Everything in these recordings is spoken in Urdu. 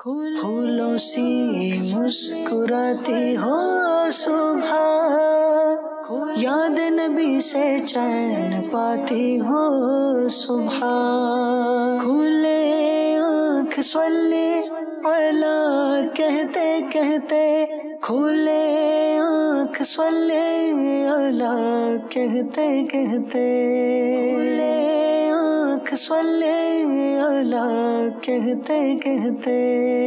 پھولوں سی مسکراتی ہو صبح، یاد نبی سے چین پاتی ہو صبح، کھلے آنکھ صلی علی کہتے کہتے، کھلے آنکھ صلی علی کہتے کہتے، کھلے آنکھ صلی علی کہتے کہتے۔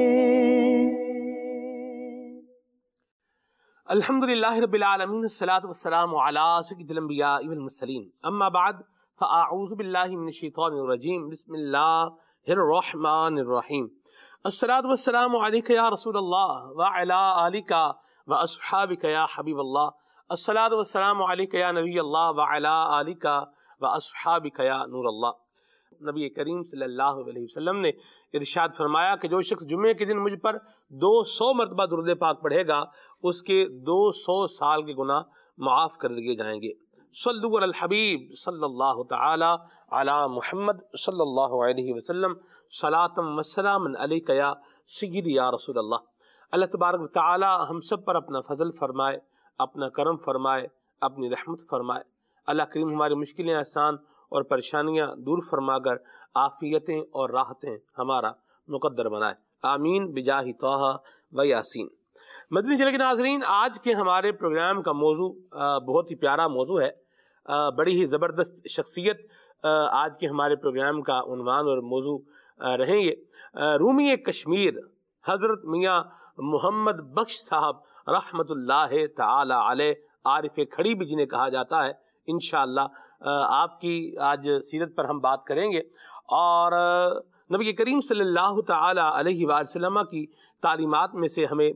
الحمدللہ رب العالمین، الصلاۃ والسلام علی سید الانبیاء والمرسلین، اما بعد فاعوذ باللہ من الشیطان الرجیم، بسم اللہ الرحمن الرحیم۔ الصلاۃ والسلام علیک یا رسول اللہ وعلی آلک واصحابک یا حبیب اللہ، الصلاۃ والسلام علیک یا نبی اللہ وعلی آلک واصحابک یا نور اللہ۔ نبی کریم صلی اللہ علیہ وسلم نے ارشاد فرمایا کہ جو شخص جمعے کے دن مجھ پر 200 مرتبہ درود پاک پڑھے گا، اس کے 200 سال کے گناہ معاف کر دیے جائیں گے۔ صلو علی الحبیب صلی اللہ تعالی علی محمد صلی اللہ علیہ وسلم، صلاۃ و سلام علیک یا سیدی یا رسول اللہ۔ اللہ تبارک و تعالی ہم سب پر اپنا فضل فرمائے، اپنا کرم فرمائے، اپنی رحمت فرمائے۔ اللہ کریم ہماری مشکلیں آسان اور پریشانیاں دور فرما کر عافیتیں اور راحتیں ہمارا مقدر بنائے، آمین بجاہ طہ و یاسین۔ مدنی چینل کے ناظرین، آج کے ہمارے پروگرام کا موضوع بہت ہی پیارا موضوع ہے، بڑی ہی زبردست شخصیت آج کے ہمارے پروگرام کا عنوان اور موضوع رہیں گے۔ رومی کشمیر حضرت میاں محمد بخش صاحب رحمت اللہ تعالی علیہ، عارف کھڑی بھی جنہیں کہا جاتا ہے۔ انشاءاللہ آپ کی آج سیرت پر ہم بات کریں گے، اور نبی کریم صلی اللہ تعالی علیہ وآلہ وسلم کی تعلیمات میں سے ہمیں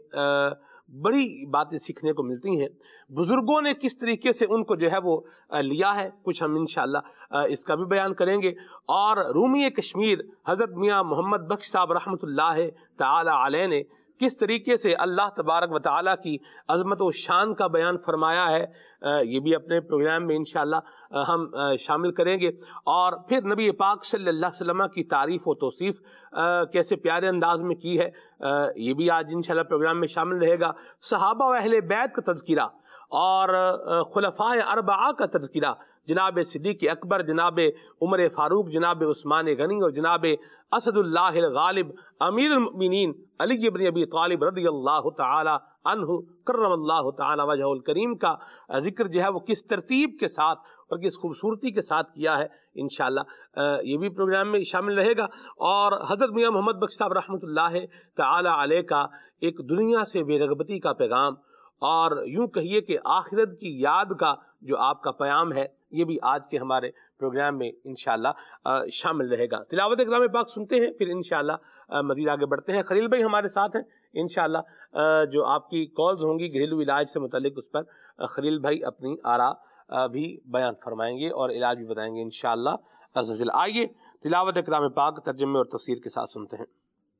بڑی باتیں سیکھنے کو ملتی ہیں۔ بزرگوں نے کس طریقے سے ان کو جو ہے وہ لیا ہے، کچھ ہم انشاءاللہ اس کا بھی بیان کریں گے۔ اور رومی کشمیر حضرت میاں محمد بخش صاحب رحمۃ اللہ تعالی علیہ نے کس طریقے سے اللہ تبارک و تعالیٰ کی عظمت و شان کا بیان فرمایا ہے، یہ بھی اپنے پروگرام میں انشاءاللہ ہم شامل کریں گے۔ اور پھر نبی پاک صلی اللہ علیہ وسلم کی تعریف و توصیف کیسے پیارے انداز میں کی ہے، یہ بھی آج انشاءاللہ پروگرام میں شامل رہے گا۔ صحابہ و اہل بیت کا تذکرہ اور خلفائے اربعہ کا تذکرہ، جناب صدیق اکبر، جناب عمر فاروق، جناب عثمان غنی اور جناب اسد اللہ الغالب امیر المؤمنین علی بن ابی طالب رضی اللہ تعالی عنہ کرم اللہ تعالی وجہہ الکریم کا ذکر جو ہے وہ کس ترتیب کے ساتھ اور کس خوبصورتی کے ساتھ کیا ہے، انشاءاللہ یہ بھی پروگرام میں شامل رہے گا۔ اور حضرت میاں محمد بخش صاحب رحمۃ اللہ تعالی علیہ کا ایک دنیا سے بے رغبتی کا پیغام، اور یوں کہیے کہ آخرت کی یاد کا جو آپ کا پیام ہے، یہ بھی آج کے ہمارے پروگرام میں انشاءاللہ شامل رہے گا۔ تلاوت کلام پاک سنتے ہیں، پھر انشاءاللہ مزید آگے بڑھتے ہیں۔ خلیل بھائی ہمارے ساتھ ہیں، انشاءاللہ جو آپ کی کالز ہوں گی گھریلو علاج سے متعلق، اس پر خلیل بھائی اپنی آراء بھی بیان فرمائیں گے اور علاج بھی بتائیں گے انشاءاللہ عز و جل۔ آئیے تلاوت کلام پاک ترجمے اور تفسیر کے ساتھ سنتے ہیں۔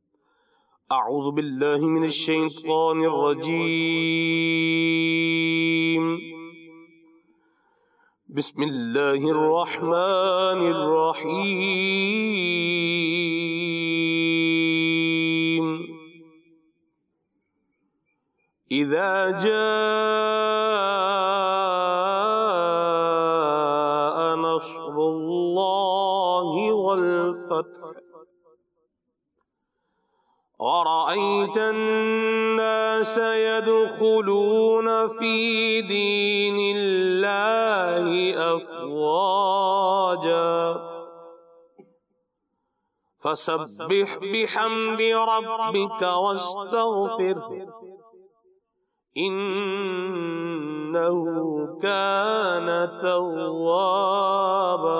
اعوذ باللہ من الشیطان الرجیم، بسم اللہ الرحمن الرحیم۔ اذا جاء نصر اللہ والفتح ورأيت الناس يدخلون في دين الله أفواجا فسبح بحمد ربك واستغفره إنه كان توابا۔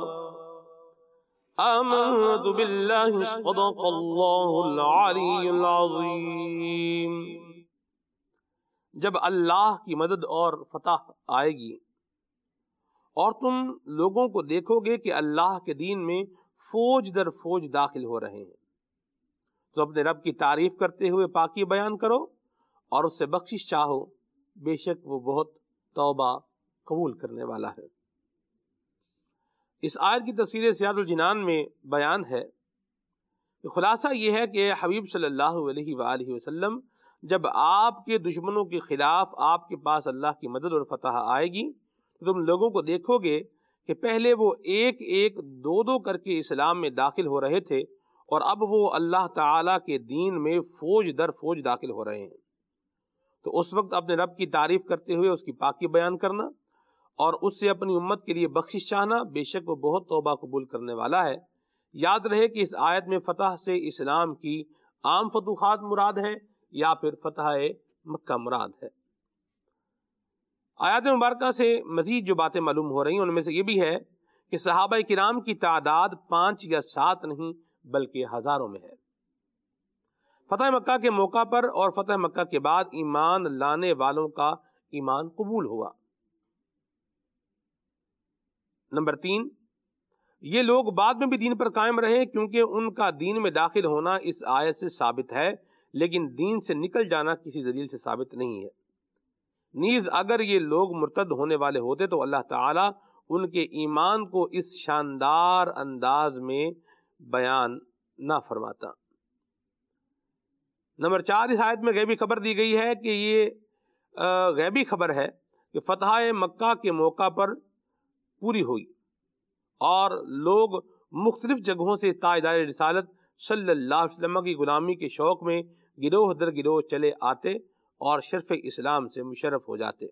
آمنت باللہ صدق اللہ العلی العظیم۔ جب اللہ کی مدد اور فتح آئے گی اور تم لوگوں کو دیکھو گے کہ اللہ کے دین میں فوج در فوج داخل ہو رہے ہیں، تو اپنے رب کی تعریف کرتے ہوئے پاکی بیان کرو اور اس سے بخشش چاہو، بے شک وہ بہت توبہ قبول کرنے والا ہے۔ اس آیت کی تفسیر سیاد الجنان میں بیان ہے خلاصہ یہ ہے کہ حبیب صلی اللہ علیہ وآلہ وسلم جب آپ کے دشمنوں کے خلاف آپ کے پاس اللہ کی مدد اور فتح آئے گی تو تم لوگوں کو دیکھو گے کہ پہلے وہ ایک ایک دو دو کر کے اسلام میں داخل ہو رہے تھے اور اب وہ اللہ تعالیٰ کے دین میں فوج در فوج داخل ہو رہے ہیں۔ تو اس وقت اپنے رب کی تعریف کرتے ہوئے اس کی پاکی بیان کرنا اور اس سے اپنی امت کے لیے بخشش چاہنا، بے شک وہ بہت توبہ قبول کرنے والا ہے۔ یاد رہے کہ اس آیت میں فتح سے اسلام کی عام فتوحات مراد ہے یا پھر فتح مکہ مراد ہے۔ آیات مبارکہ سے مزید جو باتیں معلوم ہو رہی ہیں ان میں سے یہ بھی ہے کہ صحابہ کرام کی تعداد 5 یا 7 نہیں بلکہ ہزاروں میں ہے۔ فتح مکہ کے موقع پر اور فتح مکہ کے بعد ایمان لانے والوں کا ایمان قبول ہوا۔ نمبر 3، یہ لوگ بعد میں بھی دین پر قائم رہے کیونکہ ان کا دین میں داخل ہونا اس آیت سے ثابت ہے، لیکن دین سے نکل جانا کسی دلیل سے ثابت نہیں ہے۔ نیز اگر یہ لوگ مرتد ہونے والے ہوتے تو اللہ تعالیٰ ان کے ایمان کو اس شاندار انداز میں بیان نہ فرماتا۔ نمبر 4، اس آیت میں غیبی خبر دی گئی ہے کہ یہ غیبی خبر ہے کہ فتح مکہ کے موقع پر پوری ہوئی اور لوگ مختلف جگہوں سے تاجدار رسالت صلی اللہ علیہ وسلم کی غلامی کے شوق میں گروہ در گروہ چلے آتے اور شرف اسلام سے مشرف ہو جاتے۔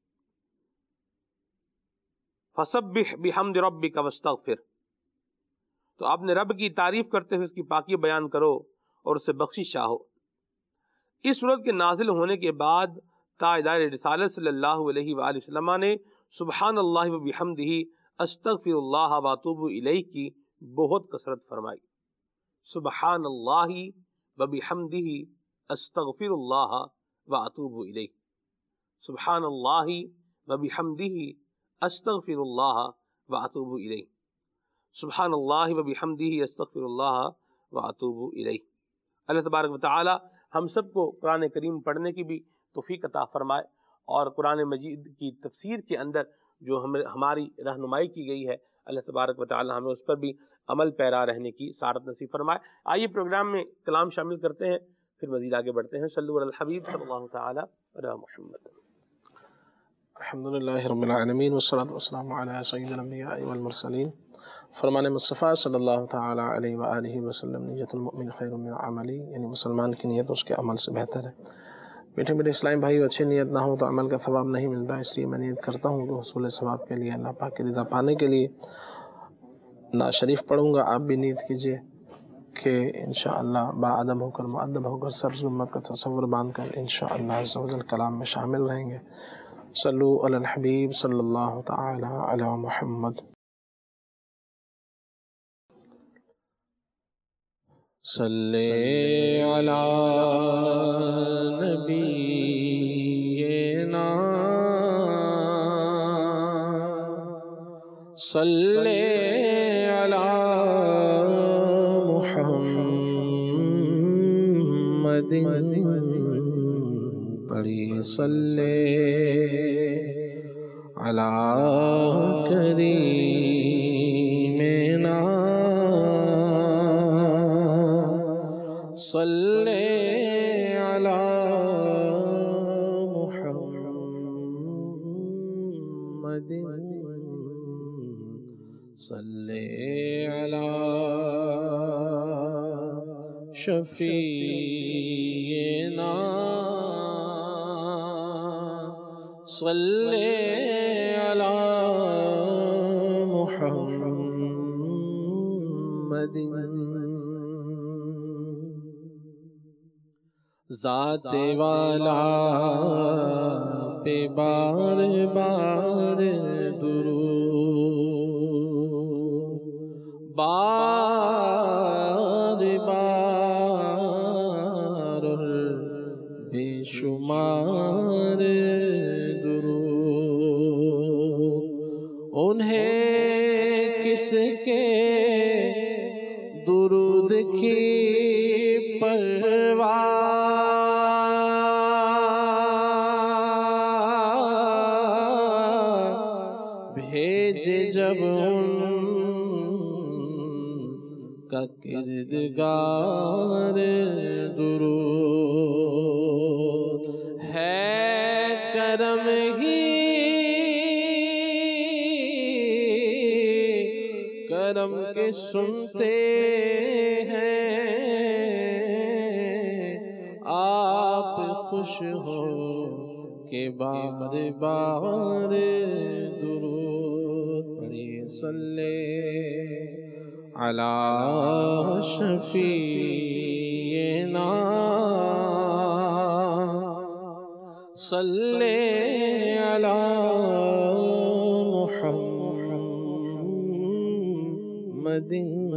فسبح بحمد ربک واستغفر، تو اپنے رب کی تعریف کرتے ہوئے اس کی پاکی بیان کرو اور اس سے بخشش چاہو۔ اس سورت کے نازل ہونے کے بعد تاجدار رسالت صلی اللہ علیہ وآلہ وسلم نے سبحان اللہ و بحمدہ استغفر اللہ واتوب الیہ کی بہت کثرت فرمائی۔ سبحان اللہ و بحمدہ استغفر اللہ واتوب الیہ، سبحان اللہ و بحمدہ استغفر اللہ واتوب الیہ، سبحان اللہ و بحمدہ استغفر اللہ واتوب الیہ۔ اللہ تبارک و تعالی ہم سب کو قرآن کریم پڑھنے کی بھی توفیق عطا فرمائے اور قرآن مجید کی تفسیر کے اندر جو ہماری رہنمائی کی گئی ہے اللہ تبارک و تعالی ہمیں اس پر بھی عمل پیرا رہنے کی سعادت نصیب فرمائے۔ آئیے پروگرام میں کلام شامل کرتے ہیں، پھر مزید آگے بڑھتے ہیں۔ صلو علی الحبیب صلی اللہ تعالی علی محمد۔ الحمدللہ رب العالمین والصلاة والسلام علی سید الانبیاء والمرسلین۔ فرمان مصطفیٰ صلی اللہ تعالی علیہ وآلہ وسلم، نیت المؤمن خیر من عملی، یعنی مسلمان کی نیت اس کے عمل سے بہتر ہے۔ میٹھے میٹھے اسلام بھائی، اچھی نیت نہ ہو تو عمل کا ثواب نہیں ملتا، اس لیے میں نیت کرتا ہوں کہ حصول ثواب کے لیے، اللہ پاک کی رضا پانے کے لیے نعت شریف پڑھوں گا۔ آپ بھی نیت کیجئے کہ انشاءاللہ باادب ہو کر، مؤدب ہو کر، سبز امت کا تصور باندھ کر انشاءاللہ عز و جل کلام میں شامل رہیں گے۔ صلو علی الحبیب صلی اللہ تعالی علی محمد۔ صلی علی نبینا صلی علی محمد، پڑھی صلی علی کریمنا صلی علی محمد، صلی علی شفیعنا صلی علی محمد۔ ذات والا پہ بار بار درود، بار بار بے شمار درود، انہیں کس کے درود کی پرواہ، بھیج جب ان کا کردار یادگار درود ہے کرم ہی کرم کے سنتے ہیں آپ خوش ہو کہ بار بار درود پڑھیے صلی علی شفیعنا صلی علی محمد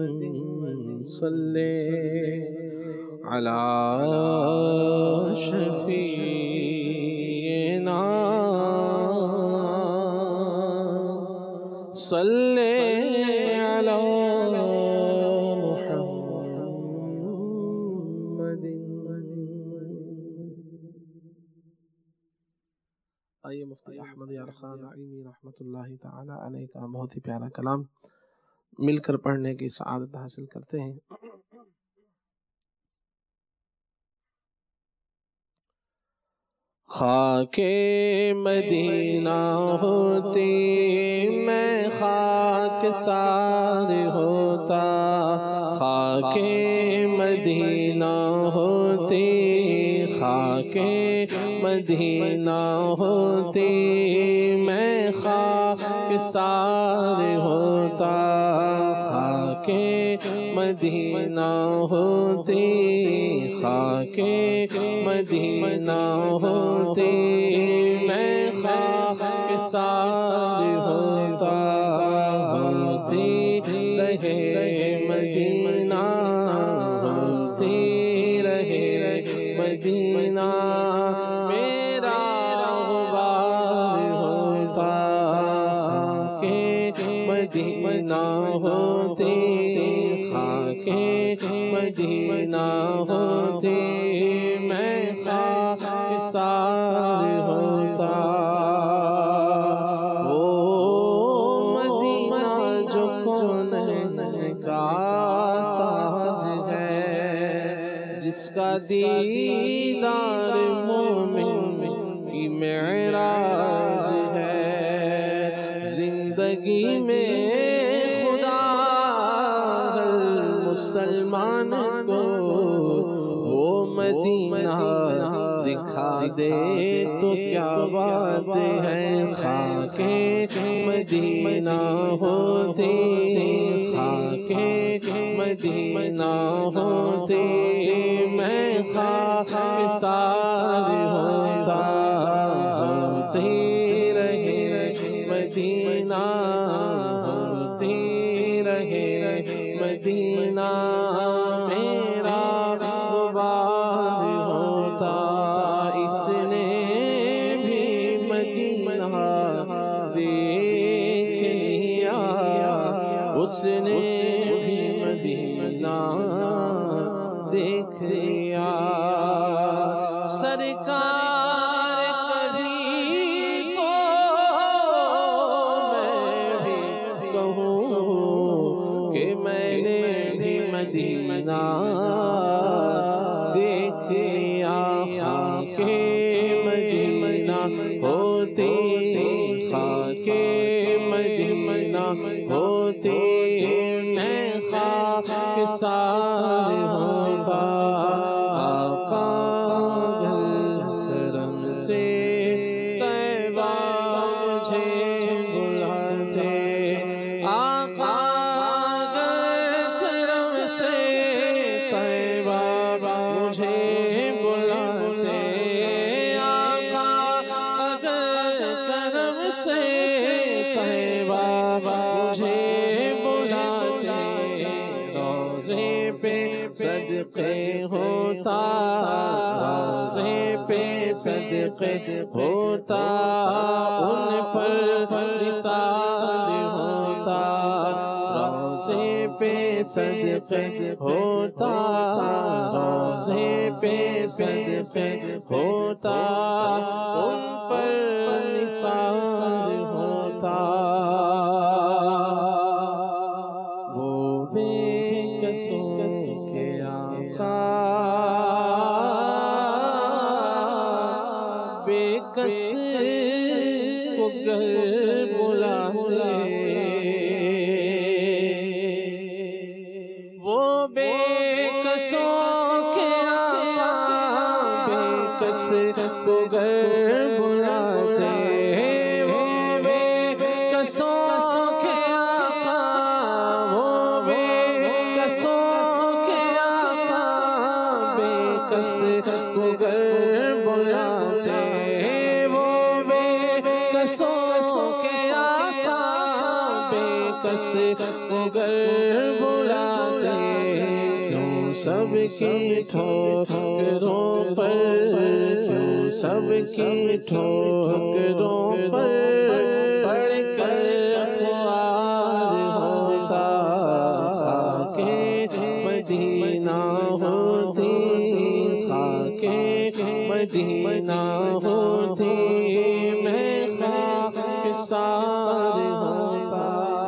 صلی علی شفیعنا صلی علی محمد۔ آئیے مفتی احمد یار خان عیمی رحمۃ اللہ تعالی علیہ کا بہت ہی پیارا کلام مل کر پڑھنے کی سعادت حاصل کرتے ہیں۔ خاک مدینہ ہوتی میں خاک سار ہوتا، خاک مدینہ ہوتی خاک مدینہ ہوتی میں خاک سار ہوتا، خاک مدینہ ہوتی خاک مدینہ ہوتی میں خاک سار ہوتا، ہوتی رہے مدینہ ہوتی رہے مدینہ میرا غبار ہوتا، خاک مدینہ ہوتی خاک مدینہ ہوتی میں خاک سار ہوتا، وہ مدینہ جو کونین کا تاج ہے، جس کا دیدار مومن کی معراج ہے، زندگی میں خدا ہر مسلمان کو وہ مدینہ دکھا دے تو کیا بات ہے، خاک مدینہ ہوتی خاک مدینہ ہوتی میں خاک سار ہوتا، ہوتی رہے مدینہ ہوتی رہے مدینہ میرا غبار ہوتا، اس نے بھی مدینہ دیکھ لیا، اس نے بھی مدینہ دیکھ لیا، سرکار کبھی تو میں بھی کہوں کہ میں نے بھی مدینہ دیکھ لیا، خاک مدینہ ہوتی خاک مدینہ ہوتی میں خاک سار ہوتا، آقا گل کرم سے طیبہ مجھے بلاتے، آقا گل کرم سے طیبہ مجھے بلاتے، آقا اگر کرم سے طیبہ مجھے بلاتے، روضے پہ صدقے ہوتا روضے پہ صدقے ہوتا، ان پر نثار ہوتا، روضے پہ صدقے ہوتا روضے پہ صدقے ہوتا، ان پر نثار ہوتا، وہ بے کے آقا بے کس کو گر بلاتے وہ بے کسوں کے آقا بے کس کو گر بلاتے وہ بے کسوں کے آقا وہ بے کسوں کے آقا بے کس کو گر بلاتے وہ بے کسوں کے آقا بے کس کو گر بلاتے کیوں سب کی ٹھوکروں پر کیوں سب کی ٹھوکروں پر پڑھ کر خوار ہوتا خاک مدینہ ہوتی خاک مدینہ ہوتی میں خاک سار ہوتا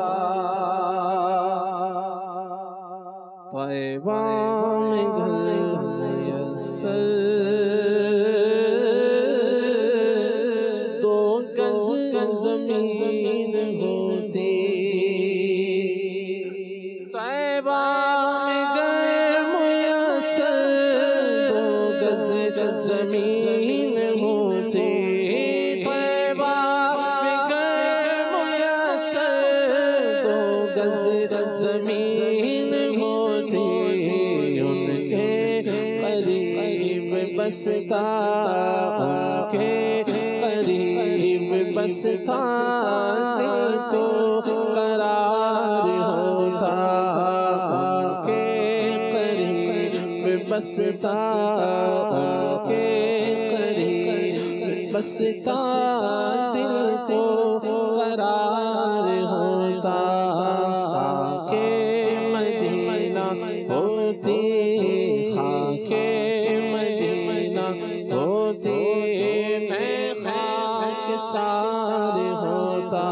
طیبہ میں گھر میسر دو گز زمین ہوتی طیبہ میں گھر میسر دو گز زمین ہوتی طیبہ میں گھر میسر دو گز زمین ہوتی ان کے قریب بستا ان کے قریب بستا دل کو قرار ہوتا ان کے قریب بستا ان کے قریب بستا دل کو قرار ہوتا خاک مدینہ ہوتی خاک مدینہ ہوتی میں خاک سار ہوتا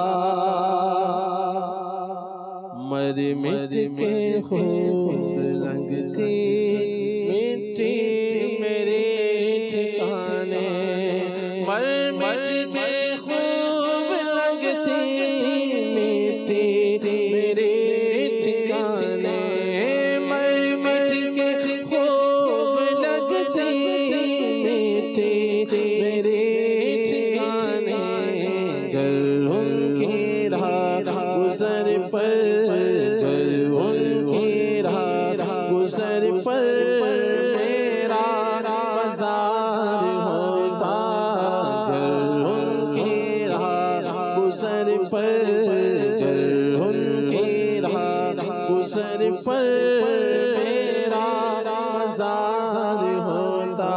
مر مٹ کے خوب لگتی مٹی میرے ٹھکانے مر مٹ کے خوب لگتی مٹی میرے ٹھکانے مر مٹ کے خوب لگتی مٹی میرے ٹھکانے گر ان کی راہ گزر پر گر ان کی راہ گزر پر میرا مزار ہوتا گر ان کی راہ گزر پر گر ان کی راہ گزر پر میرا مزار ہوتا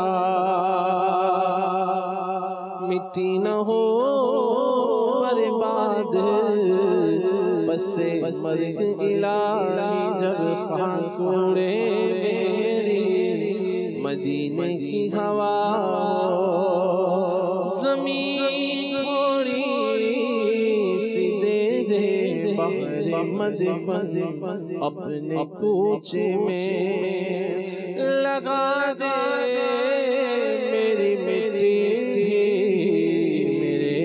مٹی نہ ہو برباد بس مرگ الہی جب خاک اڑے میری مدینے کی ہوا زمین تھوڑی سی دے دے بحر مدفن اپنے کوچے میں لگا دے میری مٹی میرے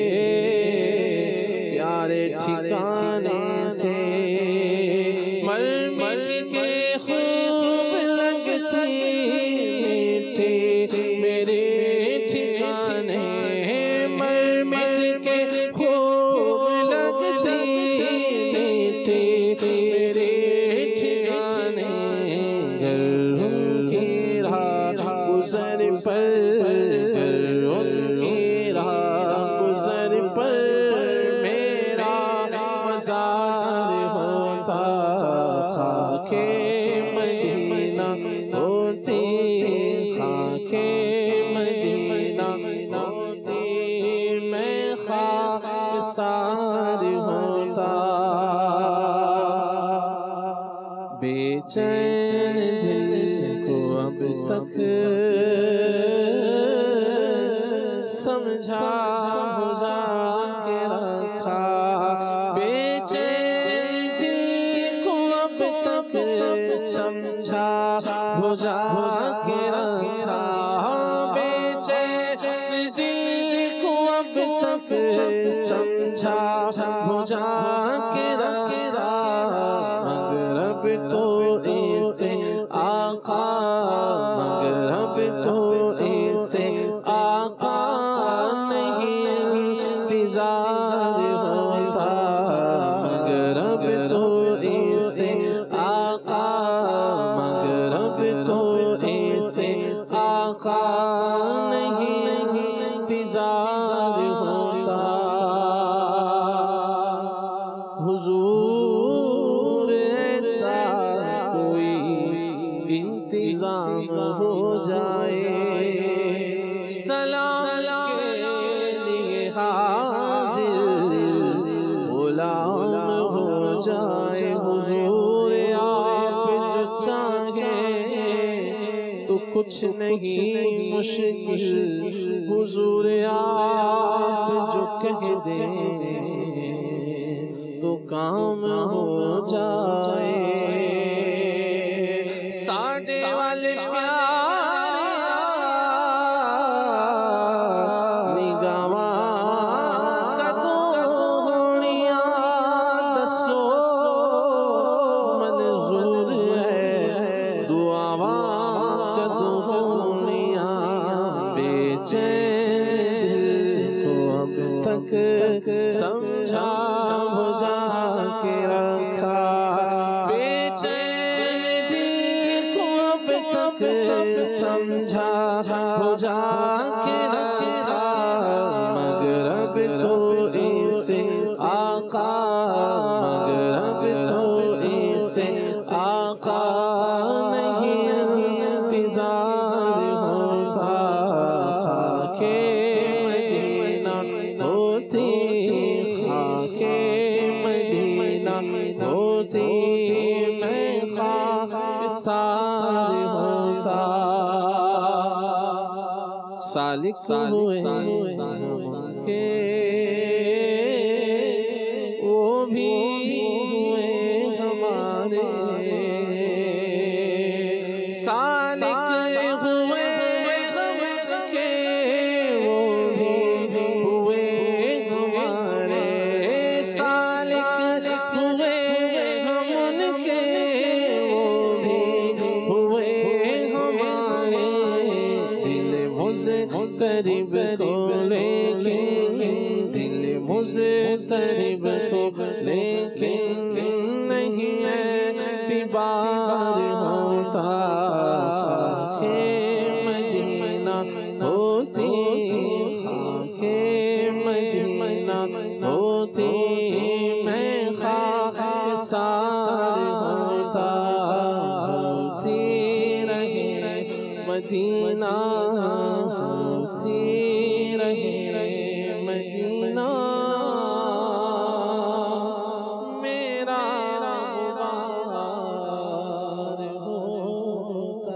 پیارے ٹھکانے سے مر مٹ کے خوب لگتی مٹی میرے ٹھکانے مر مٹ کے خوب لگتی مٹی میرے ٹھکانے گر ان کی راہ گزر پر گر ان کی راہ گزر پر میرا مزار ہوتا خاک مدینہ ہوتی خاک مدینہ ہوتی میں خاک سار ہوتا بے چین جن کو اب تک سمجھا بجھا کے رکھا بے چین جن کو اب تک اب تک سمجھا بجھا کے رکھا مگر اب تو اسے آقا مگر اب تو اسے آقا نہیں انتظار ہوتا مگر اب تو اسے آقا مگر اب تو اسے آقا نہیں انتظار ہوتا حضور ایسا کوئی انتظام ہو جائے سلام کے لیے حاضر غلام ہو جائے حضور آپ جو چاہیں تو کچھ نہیں مشکل حضور آپ جو کہہ دیں تو کام ہو جائے ساڈے والے پیارے نگاواں کدوں ہونیاں دسو منظور ہے دعاواں کدوں ہونیاں بے چین کو اب تک سمجھا بجھا کے رکھا بے چین دل کو اب تک سمجھا بجھا کے رکھا مگر اب تو اسے آقا مگر اب تو اسے آقا نہیں انتظار ہوتا خاک مدینہ ہوتی خاک مدینہ ہوتی میں خاکسار ہوتا سالک ہوئے ہم کے وہ بھی ہوئے ہمارے سالک ہوئے ہم کے وہ بھی ہوئے ہمارے سالک ہوئے ہم ان کے وہ بھی ہوئے ہمارے دل مضطرب کو لیکن دل مضطرب کو لیکن نہیں اعتبار ہوتا خاک مدینہ ہوتی خاک مدینہ ہوتی میں خاکسار ہوتا ہوتی رہے مدینہ ہوتی رہے مدینہ میرا غبار ہوتا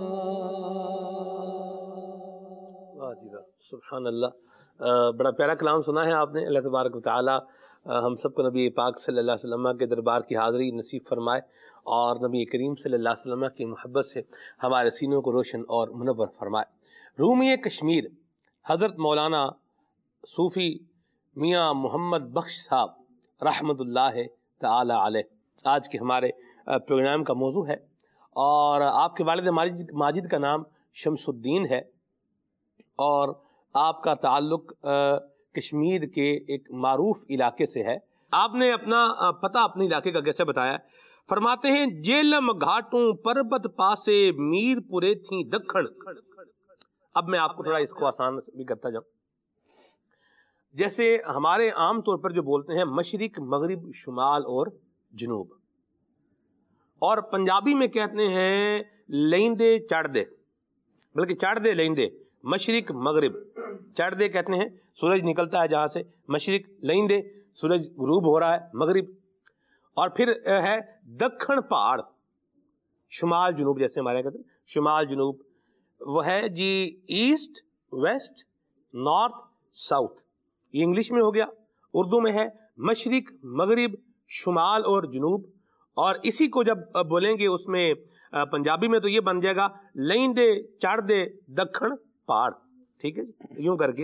واہ جی واہ سبحان اللہ بڑا پیارا کلام سنا ہے آپ نے اللہ تبارک و تعالی ہم سب کو نبی پاک صلی اللہ علیہ وسلم کے دربار کی حاضری نصیب فرمائے اور نبی کریم صلی اللہ علیہ وسلم کی محبت سے ہمارے سینوں کو روشن اور منور فرمائے رومی کشمیر حضرت مولانا صوفی میاں محمد بخش صاحب رحمۃ اللہ تعالی علیہ آج کے ہمارے پروگرام کا موضوع ہے اور آپ کے والد ماجد کا نام شمس الدین ہے اور آپ کا تعلق کشمیر کے ایک معروف علاقے سے ہے آپ نے اپنا پتہ اپنے علاقے کا کیسے بتایا فرماتے ہیں جیلم گھاٹوں پربت پاسے میر پورے تھیں دکھن اب میں آپ کو تھوڑا اس کو آسان بھی کرتا جاؤں جیسے ہمارے عام طور پر جو بولتے ہیں مشرق مغرب شمال اور جنوب اور پنجابی میں کہتے ہیں لیندے چڑھ دے بلکہ چڑھ دے لیندے مشرق مغرب چڑھ دے کہتے ہیں سورج نکلتا ہے جہاں سے مشرق لیندے سورج غروب ہو رہا ہے مغرب اور پھر ہے دکھن پہاڑ شمال جنوب جیسے ہمارے کہتے ہیں شمال جنوب وہ ہے جی ایسٹ ویسٹ نارتھ ساؤتھ یہ انگلش میں ہو گیا اردو میں ہے مشرق مغرب شمال اور جنوب اور اسی کو جب بولیں گے اس میں پنجابی میں تو یہ بن جائے گا لیندے چڑھ دے دکھن پہاڑ ٹھیک ہے یوں کر کے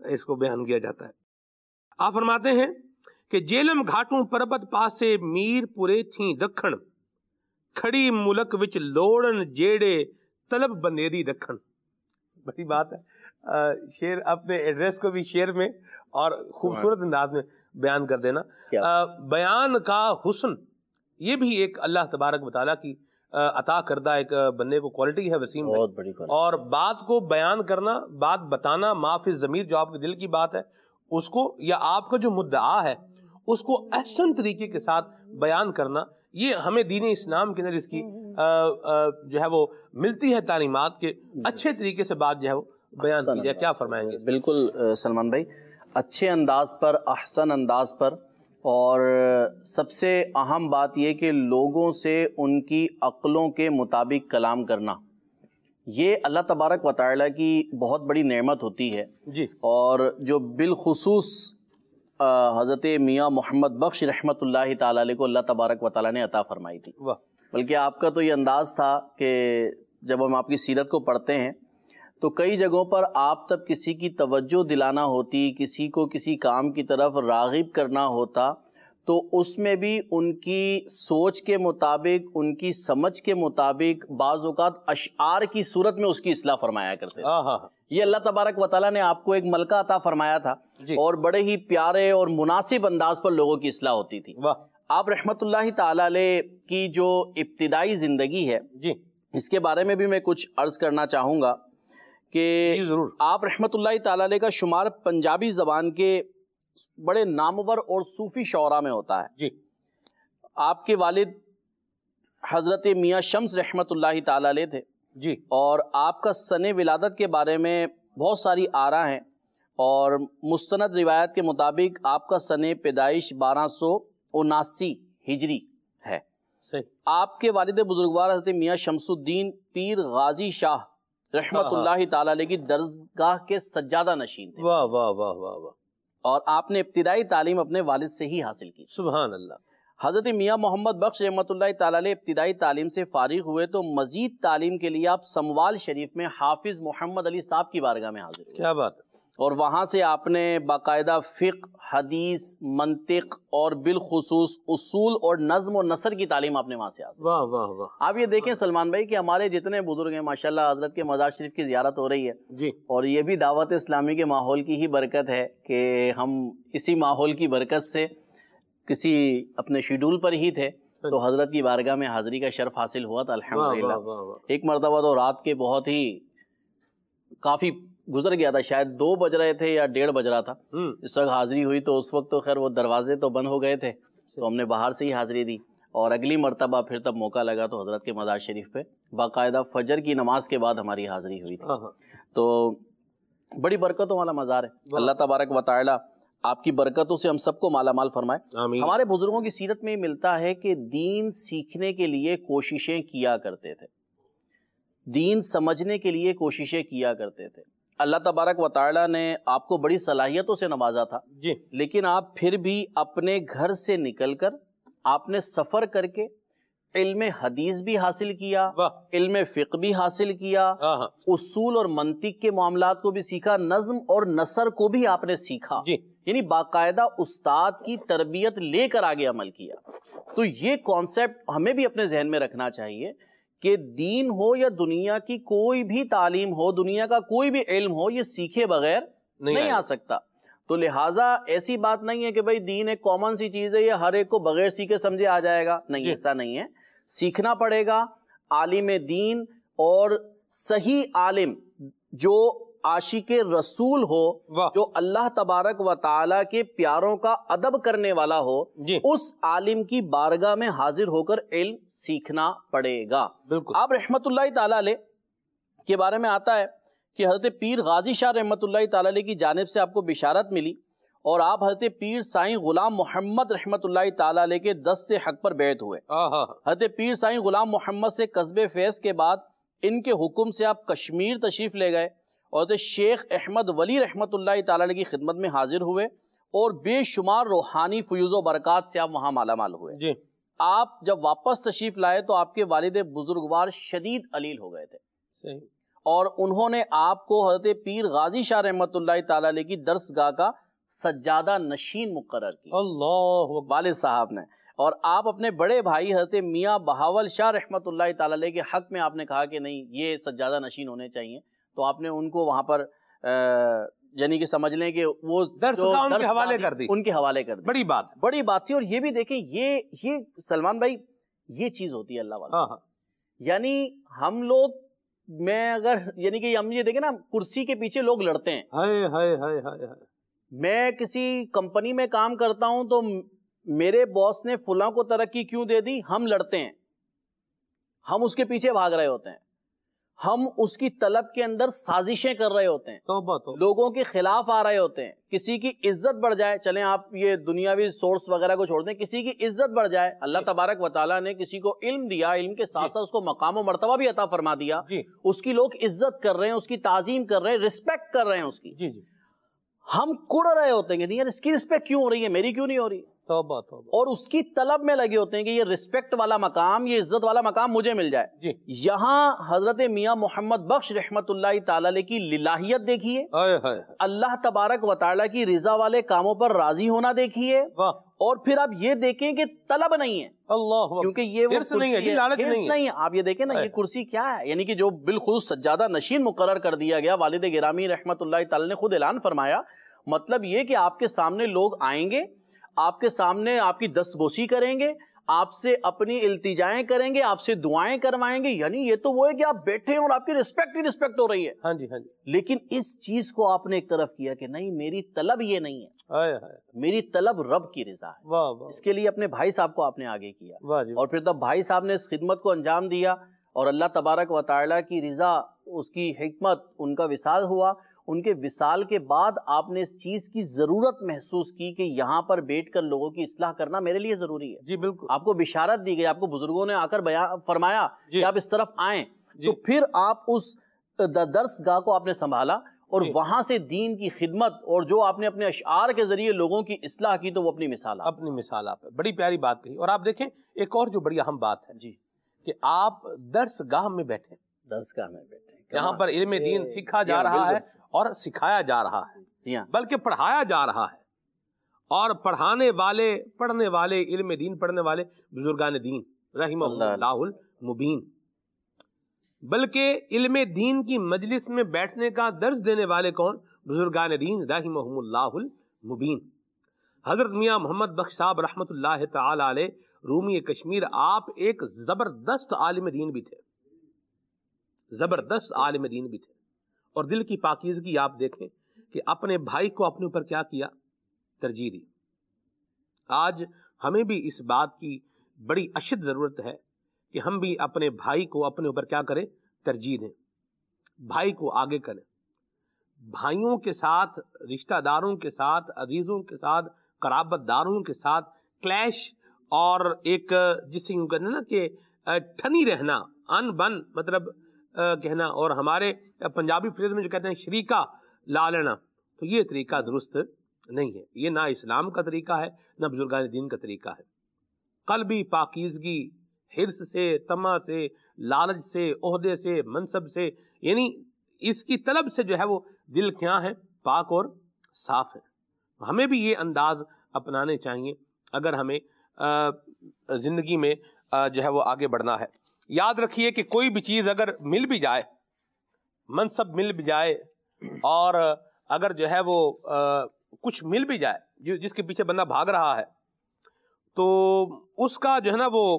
اس کو بیان کیا جاتا ہے. آپ فرماتے ہیں کہ جیلم گھاٹوں پربت پاسے میر پورے تھیں دکھن کھڑی ملک وچ لوڑن جیڑے طلب بندیدی رکھن. بڑی بات ہے، شعر اپنے ایڈریس کو بھی شعر میں اور خوبصورت انداز میں بیان کر دینا. بیان کا حسن یہ بھی ایک اللہ تبارک و تعالیٰ کی عطا کردہ ایک بندے کو کوالٹی ہے وسیم بھائی. بہت بڑی کوالٹی. اور بات کو بیان کرنا، بات بتانا، ما فی الضمیر جو آپ کے دل کی بات ہے اس کو، یا آپ کا جو مدعا ہے اس کو احسن طریقے کے ساتھ بیان کرنا، یہ ہمیں دین اسلام کے اندر اس کی جو ہے وہ ملتی ہے تعلیمات کے اچھے طریقے سے بات جو ہے وہ بیان کی جائے. کیا فرمائیں گے؟ بالکل سلمان بھائی، اچھے انداز پر، احسن انداز پر، اور سب سے اہم بات یہ کہ لوگوں سے ان کی عقلوں کے مطابق کلام کرنا، یہ اللہ تبارک و تعالیٰ کی بہت بڑی نعمت ہوتی ہے جی. اور جو بالخصوص حضرت میاں محمد بخش رحمۃ اللہ تعالیٰ علیہ کو اللہ تبارک و تعالیٰ نے عطا فرمائی تھی. بلکہ آپ کا تو یہ انداز تھا کہ جب ہم آپ کی سیرت کو پڑھتے ہیں تو کئی جگہوں پر آپ تب کسی کی توجہ دلانا ہوتی، کسی کو کسی کام کی طرف راغب کرنا ہوتا، تو اس میں بھی ان کی سوچ کے مطابق، ان کی سمجھ کے مطابق بعض اوقات اشعار کی صورت میں اس کی اصلاح فرمایا کرتے تھے. یہ اللہ تبارک و تعالیٰ نے آپ کو ایک ملکہ عطا فرمایا تھا اور بڑے ہی پیارے اور مناسب انداز پر لوگوں کی اصلاح ہوتی تھی. آپ رحمت اللہ تعالیٰ علیہ کی جو ابتدائی زندگی ہے اس کے بارے میں بھی میں کچھ عرض کرنا چاہوں گا کہ آپ رحمت اللہ تعالیٰ علیہ کا شمار پنجابی زبان کے بڑے نامور اور صوفی شعراء میں ہوتا ہے. آپ کے والد حضرت میاں شمس رحمت اللہ تعالیٰ علیہ تھے اور آپ کا سن ولادت کے بارے میں بہت ساری آراء ہیں، اور مستند روایت کے مطابق آپ کا سن پیدائش 1279 ہجری ہے. آپ کے والد بزرگوار حضرت میاں شمس الدین پیر غازی شاہ رحمت اللہ تعالیٰ علیہ کی درسگاہ کے سجادہ نشین تھے. واہ واہ واہ واہ واہ. اور آپ نے ابتدائی تعلیم اپنے والد سے ہی حاصل کی. سبحان اللہ. حضرت میاں محمد بخش رحمت اللہ تعالیٰ علیہ ابتدائی تعلیم سے فارغ ہوئے تو مزید تعلیم کے لیے آپ سموال شریف میں حافظ محمد علی صاحب کی بارگاہ میں حاضر ہوئے. کیا بات ہے. اور وہاں سے آپ نے باقاعدہ فقہ، حدیث، منطق اور بالخصوص اصول اور نظم و نثر کی تعلیم آپ نے وہاں سے حاصل. واہ واہ واہ. آپ یہ دیکھیں سلمان بھائی کہ ہمارے جتنے بزرگ ہیں ماشاءاللہ، حضرت کے مزار شریف کی زیارت ہو رہی ہے اور یہ بھی دعوت اسلامی کے ماحول کی ہی برکت ہے کہ ہم اسی ماحول کی برکت سے کسی اپنے شیڈول پر ہی تھے تو حضرت کی بارگاہ میں حاضری کا شرف حاصل ہوا تھا الحمدللہ. ایک مرتبہ تو رات کے بہت ہی کافی گزر گیا تھا، شاید 2 بج رہے تھے یا 1:30 بج رہا تھا اس وقت حاضری ہوئی. تو اس وقت تو خیر وہ دروازے تو بند ہو گئے تھے تو ہم نے باہر سے ہی حاضری دی، اور اگلی مرتبہ پھر تب موقع لگا تو حضرت کے مزار شریف پہ باقاعدہ فجر کی نماز کے بعد ہماری حاضری ہوئی تھی. تو بڑی برکتوں والا مزار ہے. اللہ تبارک و تعالی آپ کی برکتوں سے ہم سب کو مالا مال فرمائے. ہمارے بزرگوں کی سیرت میں ملتا ہے کہ دین سیکھنے کے لیے کوششیں کیا کرتے تھے، دین سمجھنے کے لیے کوششیں کیا کرتے تھے. اللہ تبارک و تعالی نے آپ کو بڑی صلاحیتوں سے نوازا تھا لیکن آپ پھر بھی اپنے گھر سے نکل کر آپ نے سفر کر کے علم حدیث بھی حاصل کیا، علم فقہ بھی حاصل کیا، اصول اور منطق کے معاملات کو بھی سیکھا، نظم اور نثر کو بھی آپ نے سیکھا. یعنی باقاعدہ استاد کی تربیت لے کر آگے عمل کیا. تو یہ کانسیپٹ ہمیں بھی اپنے ذہن میں رکھنا چاہیے کہ دین ہو یا دنیا کی کوئی بھی تعلیم ہو، دنیا کا کوئی بھی علم ہو، یہ سیکھے بغیر نہیں آ سکتا. تو لہٰذا ایسی بات نہیں ہے کہ بھائی دین ایک کامن سی چیز ہے، یہ ہر ایک کو بغیر سیکھے سمجھے آ جائے گا. نہیں، ایسا نہیں ہے. سیکھنا پڑے گا. عالم دین اور صحیح عالم جو عاشق رسول ہو، جو اللہ تبارک و تعالی کے پیاروں کا ادب کرنے والا ہو، اس عالم کی بارگاہ میں حاضر ہو کر علم سیکھنا پڑے گا. آپ رحمت اللہ تعالی علیہ کے بارے میں آتا ہے کہ حضرت پیر غازی شاہ رحمت اللہ تعالی علیہ کی جانب سے آپ کو بشارت ملی اور آپ حضرت پیر سائیں غلام محمد رحمت اللہ تعالی علیہ کے دست حق پر بیعت ہوئے. حضرت پیر سائیں غلام محمد سے قصب فیض کے بعد ان کے حکم سے آپ کشمیر تشریف لے گئے اور حضرت شیخ احمد ولی رحمت اللہ تعالی علیہ کی خدمت میں حاضر ہوئے اور بے شمار روحانی فیوز و برکات سے آپ وہاں مالا مال ہوئے. آپ جب واپس تشریف لائے تو آپ کے والد بزرگوار شدید علیل ہو گئے تھے اور انہوں نے آپ کو حضرت پیر غازی شاہ رحمۃ اللہ تعالی علیہ کی درس گاہ کا سجادہ نشین مقرر کیا اللہ والد صاحب نے، اور آپ اپنے بڑے بھائی حضرت میاں بہاول شاہ رحمۃ اللہ تعالی علیہ کے حق میں آپ نے کہا کہ نہیں یہ سجادہ نشین ہونے چاہیے، تو آپ نے ان کو وہاں پر یعنی کہ سمجھ لیں کہ وہ درس گاہ ان کے حوالے کر دی، ان کے حوالے کر دی. بڑی بات تھی. اور یہ بھی دیکھیں یہ سلمان بھائی یہ چیز ہوتی ہے اللہ والا. یعنی ہم لوگ میں اگر یعنی کہ ہم یہ دیکھیں نا کرسی کے پیچھے لوگ لڑتے ہیں. میں کسی کمپنی میں کام کرتا ہوں تو میرے باس نے فلاں کو ترقی کیوں دے دی، ہم لڑتے ہیں، ہم اس کے پیچھے بھاگ رہے ہوتے ہیں، ہم اس کی طلب کے اندر سازشیں کر رہے ہوتے ہیں، لوگوں کے خلاف آ رہے ہوتے ہیں. کسی کی عزت بڑھ جائے، چلیں آپ یہ دنیاوی سورس وغیرہ کو چھوڑ دیں، کسی کی عزت بڑھ جائے، اللہ تبارک و تعالیٰ نے کسی کو علم دیا، علم کے ساتھ ساتھ اس کو مقام و مرتبہ بھی عطا فرما دیا، اس کی لوگ عزت کر رہے ہیں، اس کی تعظیم کر رہے ہیں، رسپیکٹ کر رہے ہیں اس کی. ہم کڑ رہے ہوتے ہیں کہ نہیں یار اس کی رسپیکٹ کیوں ہو رہی ہے، میری کیوں نہیں ہو رہی، اور اس کی طلب میں لگے ہوتے ہیں کہ یہ رسپیکٹ والا مقام، یہ عزت والا مقام مجھے مل جائے. یہاں حضرت میاں محمد بخش رحمت اللہ تعالی علیہ کی للہیت دیکھیے، اللہ تبارک و تعالی کی رضا والے کاموں پر راضی ہونا دیکھیے، اور پھر آپ یہ دیکھیں کہ طلب نہیں ہے، کیونکہ یہ وہ کرسی ہے، حرص نہیں ہے. آپ یہ دیکھیں نا یہ کرسی کیا ہے، یعنی کہ جو بالخصوص سجادہ نشین مقرر کر دیا گیا، والد گرامی رحمت اللہ تعالی نے خود اعلان فرمایا، مطلب یہ کہ آپ کے سامنے لوگ آئیں گے، آپ کے سامنے آپ کی دستبوسی کریں گے، آپ سے اپنی التجائیں کریں گے، آپ سے دعائیں کروائیں گے. یعنی یہ تو وہ ہے کہ آپ بیٹھے ہیں اور آپ کی رسپیکٹ ہی رسپیکٹ ہو رہی ہے. لیکن اس چیز کو آپ نے ایک طرف کیا کہ نہیں میری طلب یہ نہیں ہے، میری طلب رب کی رضا ہے. اس کے لیے اپنے بھائی صاحب کو آپ نے آگے کیا، اور پھر تب بھائی صاحب نے اس خدمت کو انجام دیا، اور اللہ تبارک و تعالیٰ کی رضا، اس کی حکمت، ان کا وصال ہوا. ان کے وصال کے بعد آپ نے اس چیز کی ضرورت محسوس کی کہ یہاں پر بیٹھ کر لوگوں کی اصلاح کرنا میرے لیے ضروری ہے. جی بالکل. آپ کو بشارت دی گئی، آپ کو بزرگوں نے آ کر فرمایا کہ آپ اس طرف آئیں. تو پھر آپ اس درس گاہ کو آپ نے سنبھالا، اور وہاں سے دین کی خدمت، اور جو آپ نے اپنے اشعار کے ذریعے لوگوں کی اصلاح کی، تو وہ اپنی مثال آپ بڑی پیاری بات کہی. اور آپ دیکھیں ایک اور جو بڑی اہم بات ہے جی کہ آپ درس گاہ میں بیٹھے، جہاں پر علم دین سیکھا جا رہا ہے اور سکھایا جا رہا ہے، بلکہ پڑھایا جا رہا ہے، اور پڑھانے والے، پڑھنے والے، علم دین پڑھنے والے بزرگان دین رحمہ اللہ المبین. بلکہ علم دین کی مجلس میں بیٹھنے کا درس دینے والے کون؟ بزرگان دین رحمہم اللہ المبین. حضرت میاں محمد بخش صاحب رحمۃ اللہ تعالی علیہ رومی کشمیر، آپ ایک زبردست عالم دین بھی تھے، زبردست عالم دین بھی تھے. اور دل کی پاکیزگی آپ دیکھیں کہ اپنے بھائی کو اپنے اوپر کیا کیا، ترجیح دی. آج ہمیں بھی اس بات کی بڑی اشد ضرورت ہے کہ ہم بھی اپنے بھائی کو اپنے اوپر کیا کریں، ترجیح دیں، بھائی کو آگے کریں. بھائیوں کے ساتھ، رشتہ داروں کے ساتھ، عزیزوں کے ساتھ، قرابت داروں کے ساتھ کلیش، اور ایک جسے یوں کہتے ہیں نا کہ ٹھنی رہنا، ان بن مطلب کہنا، اور ہمارے پنجابی فریز میں جو کہتے ہیں شریکہ لا لینا، تو یہ طریقہ درست نہیں ہے. یہ نہ اسلام کا طریقہ ہے، نہ بزرگان دین کا طریقہ ہے. قلبی پاکیزگی، حرص سے، طمع سے، لالچ سے، عہدے سے، منصب سے، یعنی اس کی طلب سے جو ہے وہ دل کیا ہے، پاک اور صاف ہے. ہمیں بھی یہ انداز اپنانے چاہیے اگر ہمیں زندگی میں جو ہے وہ آگے بڑھنا ہے. یاد رکھیے کہ کوئی بھی چیز اگر مل بھی جائے، منصب مل بھی جائے، اور اگر جو ہے وہ کچھ مل بھی جائے جس کے پیچھے بندہ بھاگ رہا ہے، تو اس کا جو ہے نا وہ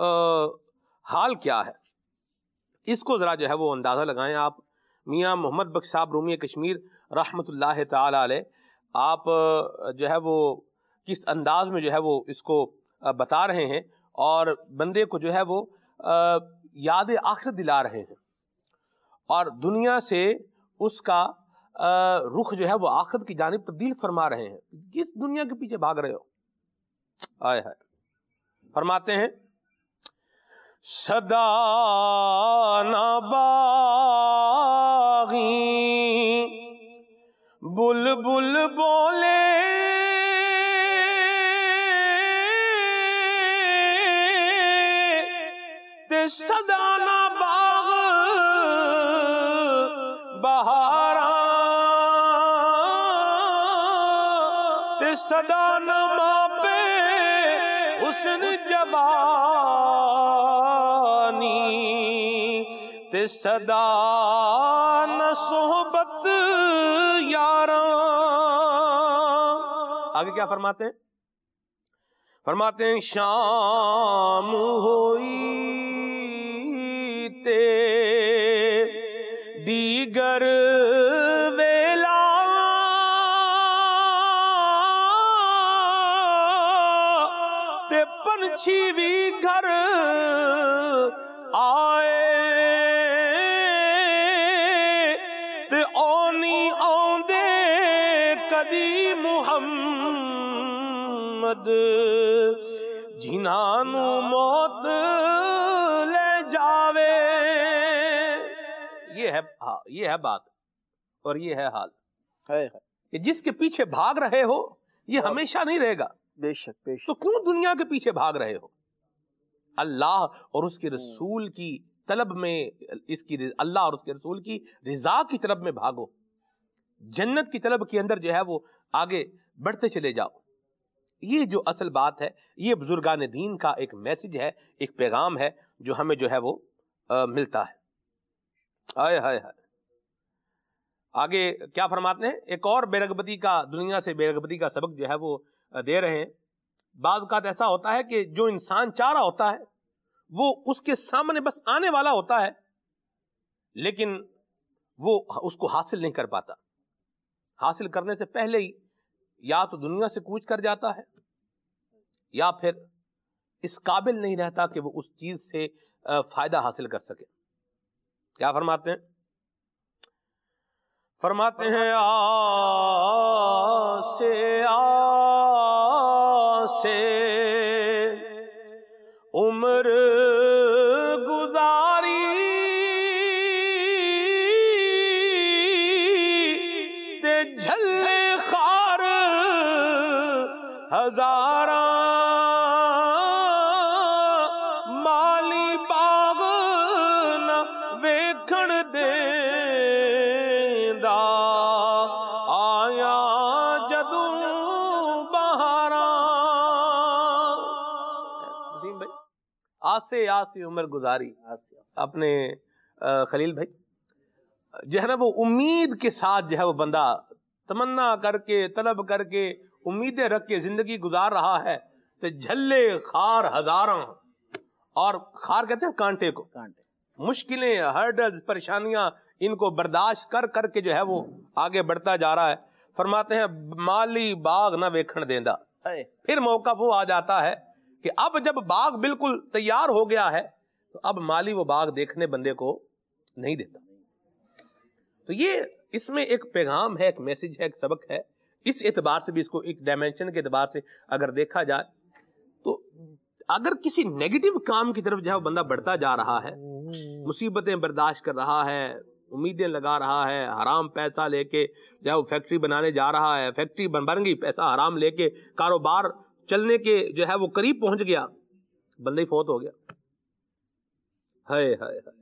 حال کیا ہے، اس کو ذرا جو ہے وہ اندازہ لگائیں. آپ میاں محمد بخش صاحب رومی کشمیر رحمۃ اللہ تعالی علیہ، آپ جو ہے وہ کس انداز میں جو ہے وہ اس کو بتا رہے ہیں، اور بندے کو جو ہے وہ یاد آخرت دلا رہے ہیں، اور دنیا سے اس کا رخ جو ہے وہ آخرت کی جانب تبدیل فرما رہے ہیں. کس دنیا کے پیچھے بھاگ رہے ہو؟ آئے ہے فرماتے ہیں صدا نہ باغی بلبل بولے تے صدا نہ باغ تے صدا نما پہ حسن جوانی تے صدا نہ صحبت یاراں. آگے کیا فرماتے ہیں؟ فرماتے ہیں شام ہوئی تے دیگر ویلا تے پنچھی بھی گھر آئے تے اونی آندے کدی محمد جنانو موت لے جاوے. یہ ہے بات اور یہ ہے حال کہ جس کے پیچھے بھاگ رہے ہو یہ ہمیشہ نہیں رہے گا. بے شک بے شک. تو کیوں دنیا کے پیچھے بھاگ رہے ہو؟ اللہ اور اس کے رسول کی طلب میں اللہ اور اس کے رسول کی رضا کی طلب میں بھاگو. جنت کی طلب کے اندر جو ہے وہ آگے بڑھتے چلے جاؤ. یہ جو اصل بات ہے، یہ بزرگان دین کا ایک میسج ہے، ایک پیغام ہے جو ہمیں جو ہے وہ ملتا ہے. آئے ہائے ہائے. آگے کیا فرماتے ہیں؟ ایک اور بے رغبتی کا، دنیا سے بے رغبتی کا سبق جو ہے وہ دے رہے ہیں. بعض اوقات ایسا ہوتا ہے کہ جو انسان چاہ رہا ہوتا ہے وہ اس کے سامنے بس آنے والا ہوتا ہے، لیکن وہ اس کو حاصل نہیں کر پاتا. حاصل کرنے سے پہلے ہی یا تو دنیا سے کوچ کر جاتا ہے یا پھر اس قابل نہیں رہتا کہ وہ اس چیز سے فائدہ حاصل کر سکے. کیا فرماتے ہیں؟ فرماتے ہیں آسے عمر گزاری تے جھلے خار ہزاراں مالی باغ نہ ویکھن دیندا آیا جدوں بہاراں. وسیم بھائی آسے عمر گزاری، اپنے خلیل بھائی جو ہے نا وہ امید کے ساتھ جو ہے وہ بندہ تمنا کر کے طلب کر کے امیدیں رکھ کے زندگی گزار رہا ہے تو جھلے خار ہزاراں، اور خار کہتے ہیں کانٹے کو، مشکلیں، ہرڈلز، پریشانیاں، ان کو برداشت کر کر کے جو ہے وہ آگے بڑھتا جا رہا ہے. فرماتے ہیں مالی باغ نہ ویکھن دیندا. پھر موقع وہ آ جاتا ہے کہ اب جب باغ بالکل تیار ہو گیا ہے تو اب مالی وہ باغ دیکھنے بندے کو نہیں دیتا. تو یہ اس میں ایک پیغام ہے، ایک میسج ہے، ایک سبق ہے. اس اعتبار سے بھی اس کو ایک ڈائمینشن کے اعتبار سے اگر دیکھا جائے تو اگر کسی نیگیٹو کام کی طرف جو ہے وہ بندہ بڑھتا جا رہا ہے، مصیبتیں برداشت کر رہا ہے، امیدیں لگا رہا ہے، حرام پیسہ لے کے جو ہے وہ فیکٹری بنانے جا رہا ہے، فیکٹری بن گئی، پیسہ حرام لے کے کاروبار چلنے کے جو ہے وہ قریب پہنچ گیا، بندہ ہی فوت ہو گیا. ہائے ہائے ہائے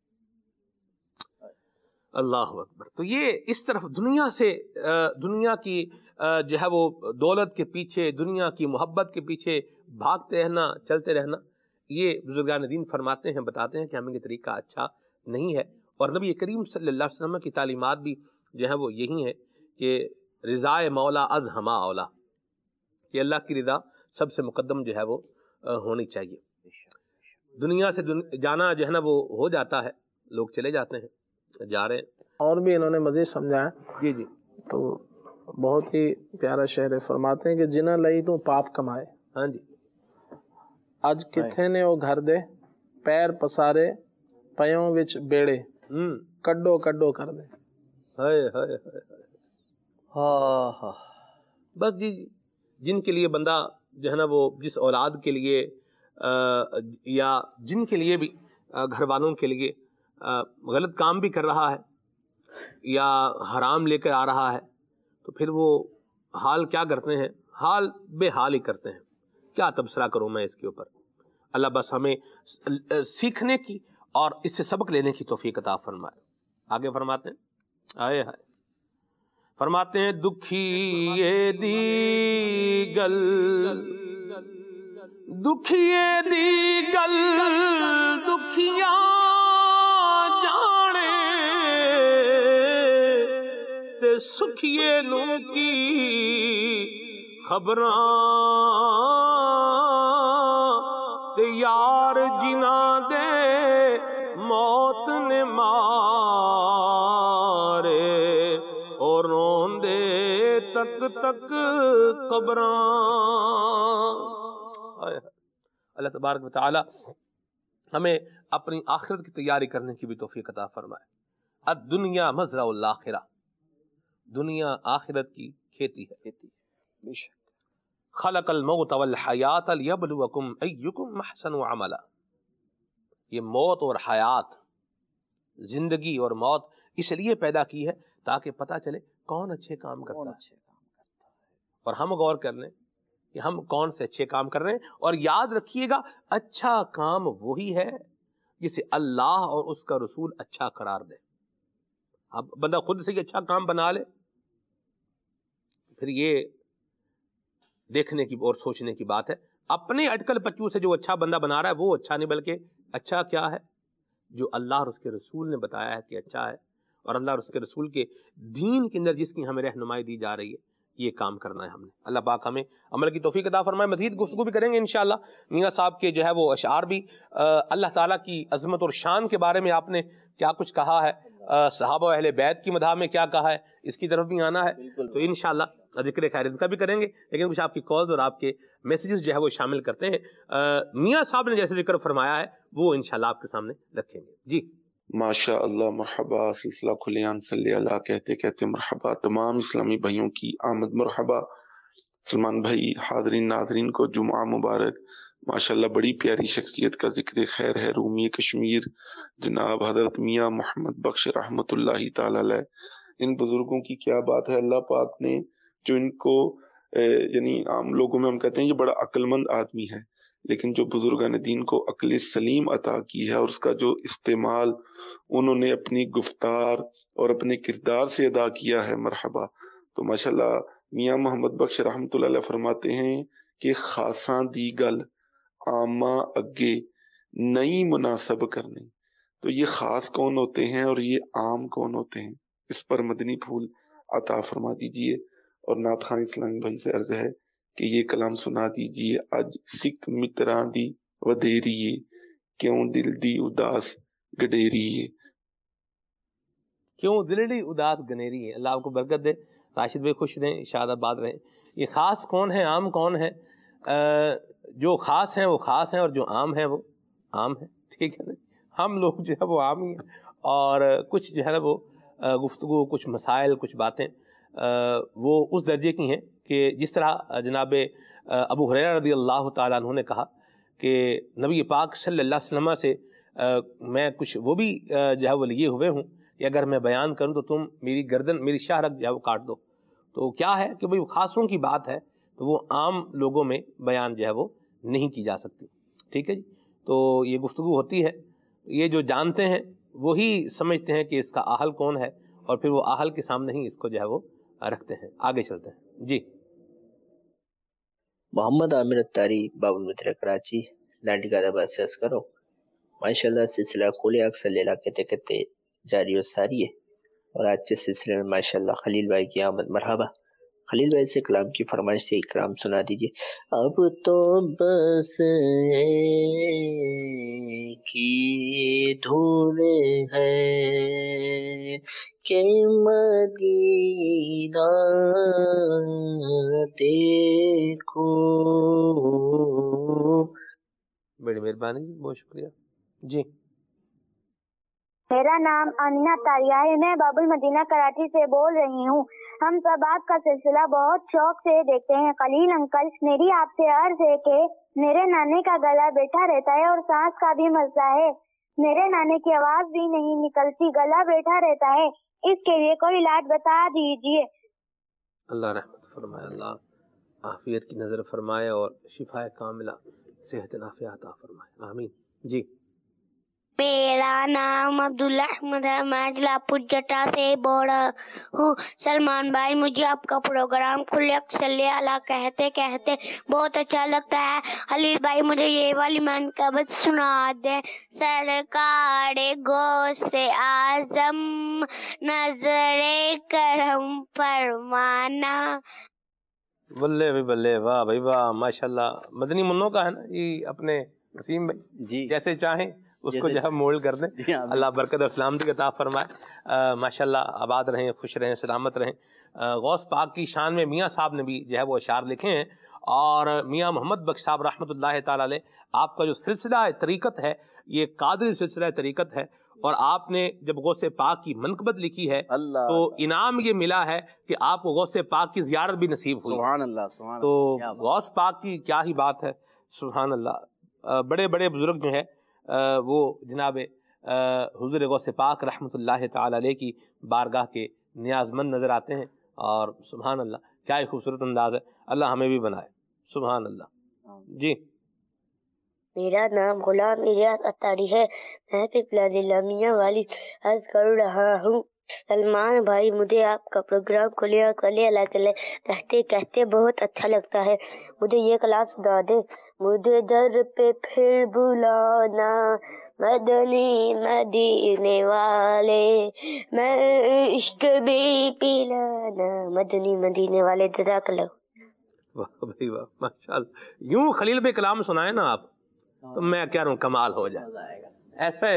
اللہ اکبر. تو یہ اس طرف دنیا سے، دنیا کی جو ہے وہ دولت کے پیچھے، دنیا کی محبت کے پیچھے بھاگتے رہنا، چلتے رہنا، یہ بزرگان دین فرماتے ہیں، بتاتے ہیں کہ ہمیں یہ طریقہ اچھا نہیں ہے. اور نبی کریم صلی اللہ علیہ وسلم کی تعلیمات بھی جو ہے وہ یہی ہے کہ رضائے مولا از ہما اولا، کہ اللہ کی رضا سب سے مقدم جو ہے وہ ہونی چاہیے. دنیا سے جانا جو ہے نا وہ ہو جاتا ہے، لوگ چلے جاتے ہیں، جا رہے ہیں. اور بھی انہوں نے مزید سمجھایا. جی جی. تو بہت ہی پیارا شعر فرماتے ہیں کہ جنہ لئی تو پاپ کمائے. ہاں جی. اج کتھے نے او گھر دے پیر پسارے پیوں وچ بیڑے کڈو کڈو کر دے. ہائے ہائے ہائے. ہاں بس جی، جن کے لیے بندہ جو ہے نا وہ جس اولاد کے لیے یا جن کے لیے بھی گھر والوں کے لیے غلط کام بھی کر رہا ہے یا حرام لے کر آ رہا ہے تو پھر وہ حال کیا کرتے ہیں؟ حال بے حال ہی کرتے ہیں. کیا تبصرہ کروں میں اس کے اوپر. اللہ بس ہمیں سیکھنے کی اور اس سے سبق لینے کی توفیق عطا فرمائے. آگے فرماتے ہیں آئے ہائے. فرماتے ہیں دکھیے دی گل دکھیے دی گل دکھیاں جانے تے سکھیے نو کی خبراں تے یار جنا دے موت نے مارے اور روندے تک تک قبراں. اللہ تبارک و تعالی ہمیں اپنی آخرت کی تیاری کرنے کی بھی توفیق عطا فرمائے. الدنیا مزرع الآخرہ، دنیا آخرت کی کھیتی ہے. خلق الموت والحیات لیبلوکم ایکم احسن عملا. یہ موت اور حیات، زندگی اور موت اس لیے پیدا کی ہے تاکہ پتہ چلے کون اچھے کام کرتا ہے، اور ہم غور کر لیں کہ ہم کون سے اچھے کام کر رہے ہیں. اور یاد رکھیے گا اچھا کام وہی ہے جسے اللہ اور اس کا رسول اچھا قرار دے. اب بندہ خود سے اچھا کام بنا لے، پھر یہ دیکھنے کی اور سوچنے کی بات ہے. اپنے اٹکل پچو سے جو اچھا بندہ بنا رہا ہے وہ اچھا نہیں، بلکہ اچھا کیا ہے جو اللہ اور اس کے رسول نے بتایا ہے کہ اچھا ہے، اور اللہ اور اس کے رسول کے دین کے اندر جس کی ہمیں رہنمائی دی جا رہی ہے یہ کام کرنا ہے ہم نے. اللہ پاک ہمیں عمل کی توفیق عطا فرمائے. مزید گفتگو بھی کریں گے انشاءاللہ. میاں صاحب کے جو ہے وہ اشعار بھی اللہ تعالیٰ کی عظمت اور شان کے بارے میں آپ نے کیا کچھ کہا ہے، صحابہ و اہل بیت کی مدح میں کیا کہا ہے، اس کی طرف بھی آنا ہے. تو انشاءاللہ ذکر خیر کا بھی کریں گے، لیکن کچھ آپ کی کالز اور آپ کے میسیجز جو ہے وہ شامل کرتے ہیں. میاں صاحب نے جیسے ذکر فرمایا ہے وہ انشاءاللہ آپ کے سامنے رکھیں گے. جی ماشاء اللہ، مرحبا. سلسلہ کھلیان صلی اللہ کہتے کہتے مرحبا. تمام اسلامی بھائیوں کی آمد مرحبا. سلمان بھائی، حاضرین ناظرین کو جمعہ مبارک. ماشاءاللہ بڑی پیاری شخصیت کا ذکر خیر ہے. رومی کشمیر جناب حضرت میاں محمد بخش رحمت اللہ تعالی علیہ. ان بزرگوں کی کیا بات ہے. اللہ پاک نے جو ان کو یعنی عام لوگوں میں ہم کہتے ہیں یہ بڑا عقل مند آدمی ہے، لیکن جو بزرگان دین کو عقل سلیم عطا کی ہے اور اس کا جو استعمال انہوں نے اپنی گفتار اور اپنے کردار سے ادا کیا ہے، مرحبا. تو ماشاءاللہ میاں محمد بخش رحمت اللہ علیہ فرماتے ہیں کہ خاصاں دی گل عامہ اگے نئی مناسب کرنے. تو یہ خاص کون ہوتے ہیں اور یہ عام کون ہوتے ہیں، اس پر مدنی پھول عطا فرما دیجئے. اور نعت خان اسلامی بھائی سے عرض ہے کہ یہ کلام سنا دیجئے. اج سکھ متراں دی ودیریے کیوں دل دی اداس گڈیریے. کیوں دل دی اداس گنیری ہے. اللہ آپ کو برکت دے. راشد بھائی خوش رہیں، شاد آباد رہیں. یہ خاص کون ہے، عام کون ہے؟ جو خاص ہیں وہ خاص ہیں اور جو عام ہیں وہ عام ہیں. ٹھیک ہے نا. ہم لوگ جو ہے وہ عام ہی ہیں، اور کچھ جو ہے نا وہ گفتگو، کچھ مسائل، کچھ باتیں وہ اس درجے کی ہیں کہ جس طرح جناب ابو ہریرہ رضی اللہ تعالیٰ عنہ نے کہا کہ نبی پاک صلی اللہ علیہ وسلم سے میں کچھ وہ بھی جو ہے وہ لیے ہوئے ہوں کہ اگر میں بیان کروں تو تم میری گردن، میری شاہ رگ جو ہے وہ کاٹ دو. تو کیا ہے کہ بھئی خاصوں کی بات ہے تو وہ عام لوگوں میں بیان جو ہے وہ نہیں کی جا سکتی. ٹھیک ہے جی. تو یہ گفتگو ہوتی ہے، یہ جو جانتے ہیں وہی سمجھتے ہیں کہ اس کا اہل کون ہے، اور پھر وہ اہل کے سامنے ہی اس کو جو ہے وہ رکھتے ہیں. آگے چلتے ہیں. جی محمد عامر اتاری، باب المدر کراچی، لانڈی آباد سے عرض کرو. ماشاءاللہ سلسلہ کھولے اکثر لیلا کہتے کہتے جاری و ساری ہے، اور آج کے سلسلے میں ماشاءاللہ خلیل بھائی کی آمد مرحبا. خلیل بھائی سے کلام کی فرمائش سے کلام سنا دیجیے. اب تو بس کی دھول ہے کہ مدینہ دیکھو. بڑی مہربانی جی، بہت شکریہ. جی میرا نام آمینہ تاریہ ہے، میں باب المدینہ کراچی سے بول رہی ہوں. ہم سب آپ کا سلسلہ بہت شوق سے دیکھتے ہیں. خلیل انکل، میری آپ سے عرض ہے کہ میرے نانے کا گلا بیٹھا رہتا ہے اور سانس کا بھی مسئلہ ہے. میرے نانے کی آواز بھی نہیں نکلتی، گلا بیٹھا رہتا ہے. اس کے لیے کوئی علاج بتا دیجیے. اللہ رحمت فرمائے، اللہ عافیت کی نظر فرمائے اور شفا کاملہ صحت نافیہ عطا فرمائے. آمین. جی मेरा नाम अब्दुल अहमद है, मैं जिला पुजटा से बोल रहा हूँ। सलमान भाई, मुझे आपका प्रोग्राम खुले अक्सर अला कहते कहते बहुत अच्छा लगता है। खलील भाई, मुझे ये वाली मनकबत सुना दे। सरकार गौसे आजम नजरे करम फरमाना। बल्ले भाई बल्ले, वाह भाई वाह, माशाल्लाह। मदनी मुन्नों का है ना ये अपने वसीम भाई जी, जैसे चाहें उसको जो है मोल्ड कर दें। अल्लाह बरकत और सलामती अता फरमाए। माशाल्लाह, आबाद रहें, खुश रहें, सलामत रहें। गौस पाक की शान में मियाँ साहब ने भी जो है वो अशार लिखे हैं, और मियाँ मोहम्मद बख्श साहब रहमतुल्लाह ताला अलैह, आपका जो सिलसिला है तरीक़त है, ये कादरी सिलसिला तरीक़त है, और आपने जब गौसे पाक की मनकबत लिखी है तो इनाम ये मिला है कि आपको गौसे पाक की ज़ियारत भी नसीब हुई। सुभान अल्लाह, सुभान अल्लाह। तो गौस पाक की क्या ही बात है, सुभान अल्लाह। बड़े बड़े बुजुर्ग जो है वो जनाब हुज़ूर गौसे पाक रहमतुल्लाह ताला अलैह की बारगाह के नियाज़मंद नज़र आते हैं, और सुभान अल्लाह क्या ही खूबसूरत अंदाज़ है। अल्लाह हमें भी बनाए, सुभान अल्लाह जी। मेरा नाम गुलाम इलियास अत्तारी है, मैं पिपला जिला मियाँ वाली अर्ज कर रहा हूँ। सलमान भाई, मुझे आपका प्रोग्राम खुले अला कहते कहते बहुत अच्छा लगता है। मुझे ये कलाम सुना दे। मुझे दर पे फिर बुलाना मदनी मदीने वाले, मैं इश्क भी पिलाना मदनी मदीने वाले। जज़ाकल्लाह। वाह भाई वाह, माशाल्लाह। यूं खलील पे कलाम सुनाए ना आप, तो मैं क्या कहूँ, कमाल हो जाए। ऐसे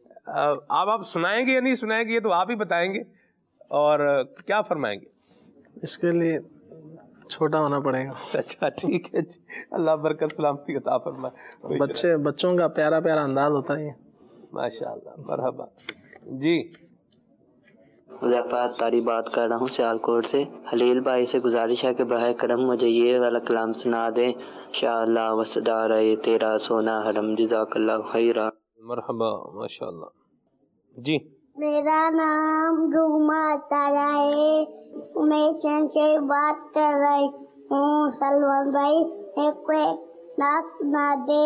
आप सुनाएंगे या नहीं सुनाएंगे ये तो आप ही बताएंगे, और क्या फरमाएंगे? इसके लिए छोटा होना पड़ेगा। अच्छा ठीक है जी, अल्लाह बरकत सलामती अता फरमाए। बच्चों का प्यारा प्यारा अंदाज होता है माशाल्लाह, मरहबा जी। मुज़फ़्फ़र तारी बात कर रहा हूँ सियालकोट से। हलील भाई से गुजारिश है कि बराए करम मुझे ये वाला कलाम सुना दें। इंशाअल्लाह वसदा रहे तेरा सोना हरम, जज़ाकल्लाह खैरा। मरहबा, माशाल्लाह जी। मेरा नाम रूमा तारा है, मैं से बात कर रही हूँ। सलमान भाई, एक को नाच सुना दे।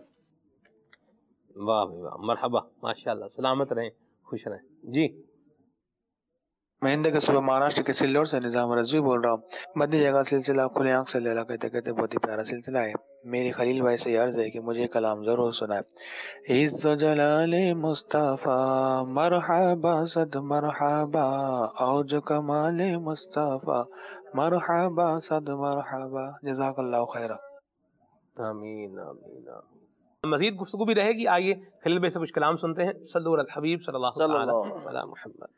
वाह भाई वाह, मरहबा, माशाल्लाह। सलामत रहें, खुश रहें जी। मैं हिंद के सुबह महाराष्ट्र के सिल्लोर से निज़ाम रज़वी बोल रहा हूँ। मध्य जगह सिलसिला खुले आँख से लेला कहते कहते बहुत ही प्यारा सिलसिला है। मेरी खलील भाई से अर्ज़ है कि मुझे कलाम ज़रूर सुनाए। इज़्ज़ो जलाले मुस्तफ़ा मरहबा सद मरहबा, औज कमाले मुस्तफ़ा मरहबा सद मरहबा, जज़ाकल्लाह खैरा। आमीन आमीन आमीन। मज़ीद गुफ्तगू भी रहेगी। आइए खलील भाई से कुछ कलाम सुनते हैं। सल्लु अलल हबीब सल्लल्लाहु अलैहि मुहम्मद।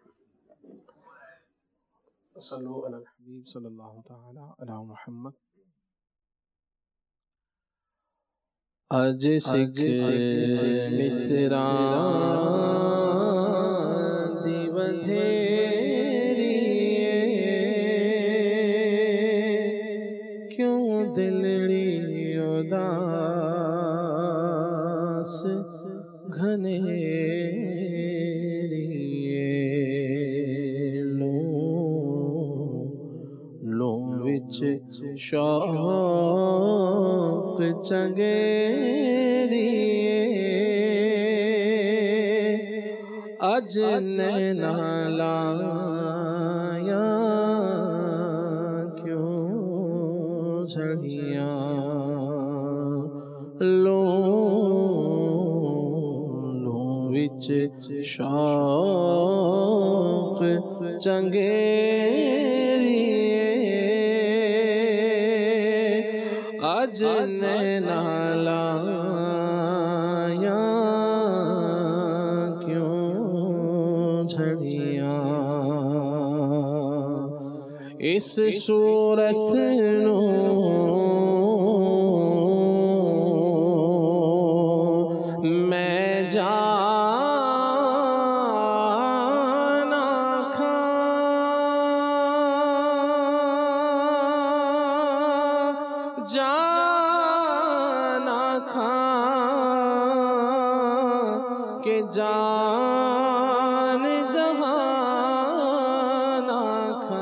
सल्लु अलल हबीब सल्लल्लाहु तआला अलैहि मुहम्मद। अज सिख मित्रा दी बधेरी, क्यों दिलड़ी उदास घनेरी, लो विच शौक चंगेरी, अज नैना लाया क्यों झड़ियां, लो विच शौक चंगेरी, अज नैना लाया क्यों झड़ियां, इस सूरत नू मैं जाना खा, जाना खा के जान जहाना खा,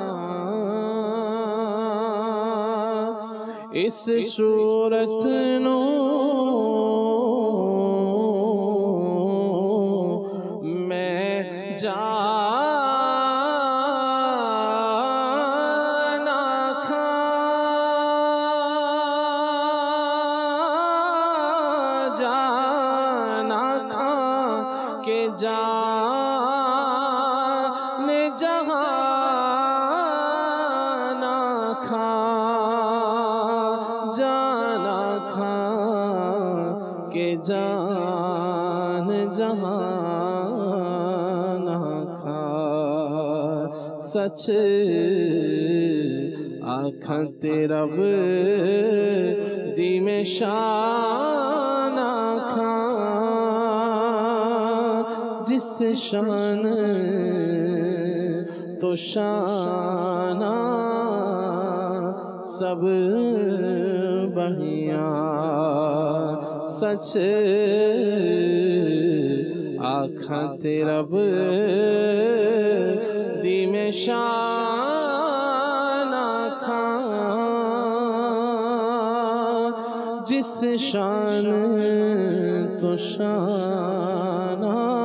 इस सूरत नो جان جہان کھا جانا کھا کہ جان جہان کھا سچ آنکھاں تیرا دی میں شان آنکھاں جس شان تو شان سب بڑھیا سچ آنکھاں تیرا دی میں شان آنکھاں جس شان تو شان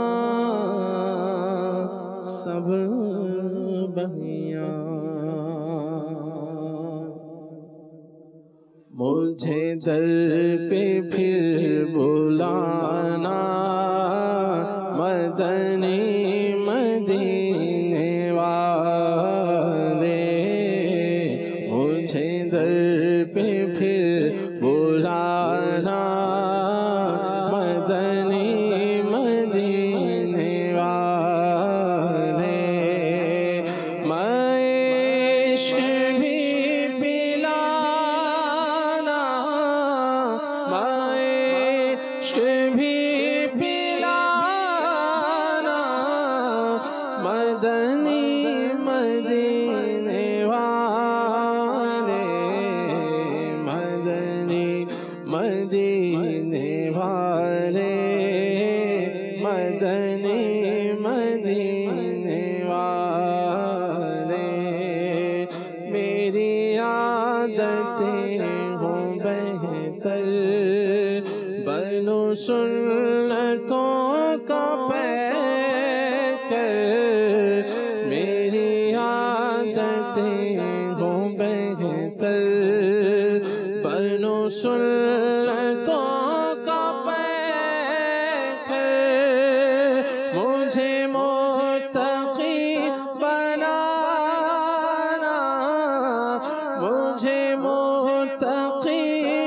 سب بڑھیا مجھے در پہ پھر بلانا مدنی مدینے والے مجھے در پہ پھر بلانا مدنی مدینے والے میں عشق بھی پلانا میں عشق بھی پلانا مدنی مدینے والے مدنی مدینے والے مدنی مدینے والے میری عادتیں ہوں بہتر بنو سنتوں کا پیکر میری عادتیں ہوں بہتر بنو سنتوں کا پیکر مجھے متقی بنانا مجھے متقی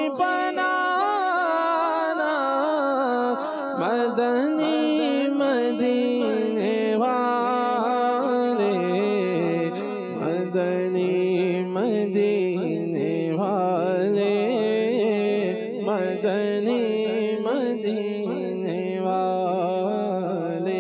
بنانا مدنی مدینے والے مدنی مدینے والے مدنی مدینے والے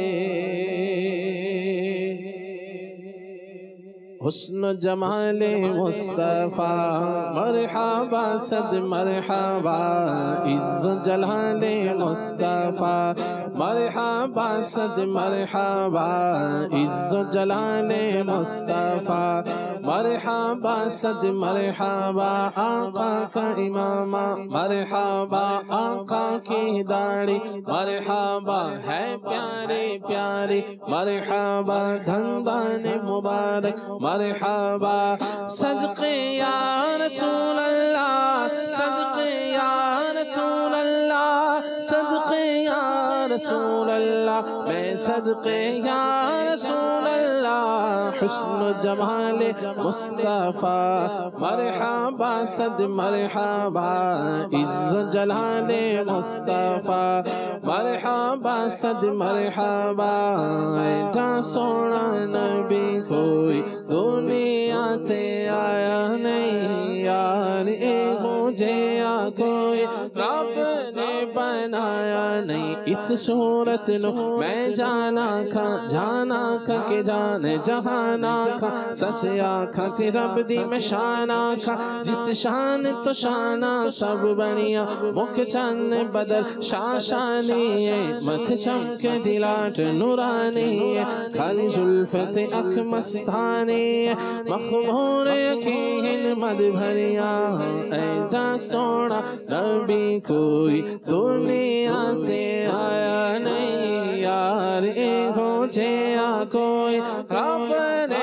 حسن و جمال مصطفیٰ مرحبا صد مرحبا عز و جلال مصطفیٰ مرحبا صد مرحبا عز و جلال مصطفیٰ مرحبا صد مرحبا آقا کا امامہ مرحبا آقا کی داڑھی مرحبا ہے پیارے پیارے مرحبا دھندان مبارک مرحبا صدقے یا رسول اللہ صدقے یا رسول اللہ صدقے یا رسول اللہ میں صدقے یا رسول اللہ حسن و جمال مصطفیٰ مرحبا صد مرحبا عز و جلال مصطفیٰ مرحبا صد مرحبا ایٹا سونا نبی کوئی دنیا تے آیا نہیں یار مجھے کوئی رب نے بنایا نہیں اس صورت نو میں جانا کھا کہ جان جہانا کھا سچ آکھا کہ رب دی میں شانا کھا جس شان تو شانا سب بنیا مکھ چند بدل شاشانی ہے متھ چمک دلاٹ نورانی ہے کھالی زلفت اک مستانی ہے مخمور یقین مد بھریا ایڈا سونا نبی کوئی دنیا تے آیا نہیں یار مجھے کوئی رب نے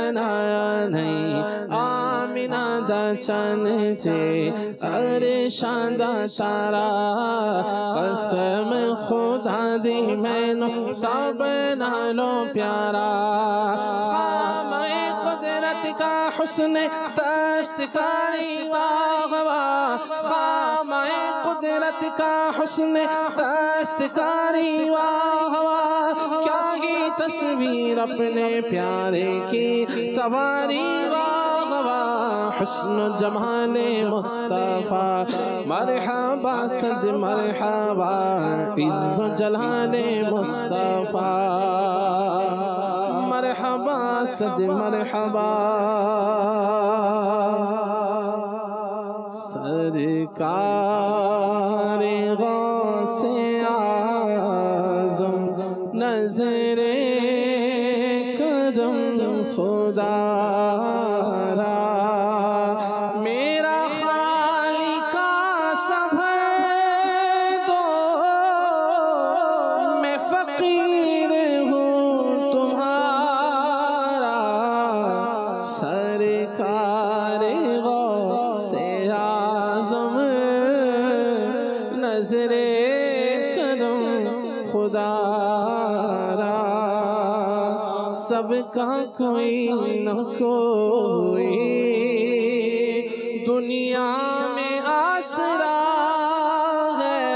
بنایا نہیں آمینہ دا چن جے عرشاں دا تارا قسم خدا دی مینو سب نالوں پیارا خامہ قدرت کا حسن دستکاری واہ واہ خامہ قدرت کا حسن دستکاری واہ واہ کیا ہی تصویر اپنے پیارے کی سواری واہ واہ حسن و جمال مصطفیٰ مرحبا صد مرحبا عز و جلال مصطفیٰ مرحبا صد مرحبا سرکار غوث اعظم نظر کرم خدا را میرا خالق سبھر دو میں فقیر ہوں تمہارا سرکار غوث اعظم نظر کرم خدا را سب کا کوئی نہ کوئی دنیا میں آسرا ہے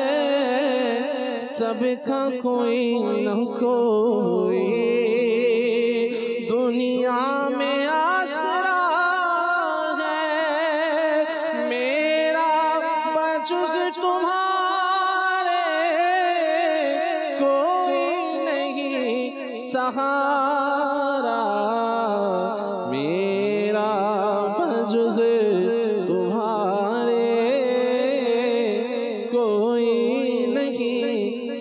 سب کا کوئی نہ کوئی دنیا میں آسرا ہے میرا بجز تمہارے کوئی نہیں سہارا میرا بجز تمہارے کوئی نہیں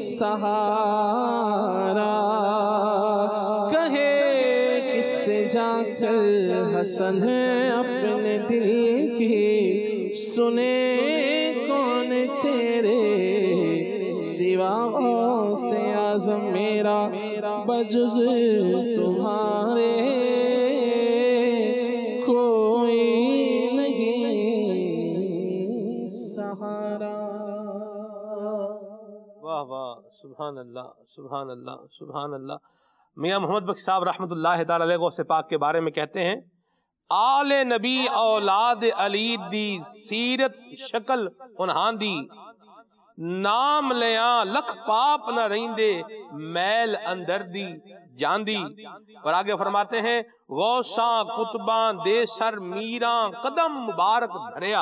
سہارا کہے کس سے جا کر حسن اپنے دل کی سنے کون تیرے سوا غوث اعظم میرا بجز تمہارے کوئی نہیں سہارا واہ واہ سبحان اللہ سبحان اللہ سبحان اللہ میاں محمد بخش صاحب رحمۃ اللہ تعالی علیہ غوث پاک کے بارے میں کہتے ہیں آل نبی اولاد علی دی سیرت شکل انہاں دی نام لیاں لکھ پاپ نہ رہندے میل اندر دی جاندی اور آگے فرماتے ہیں غوثاں قطباں دے سر میراں قدم مبارک دھریا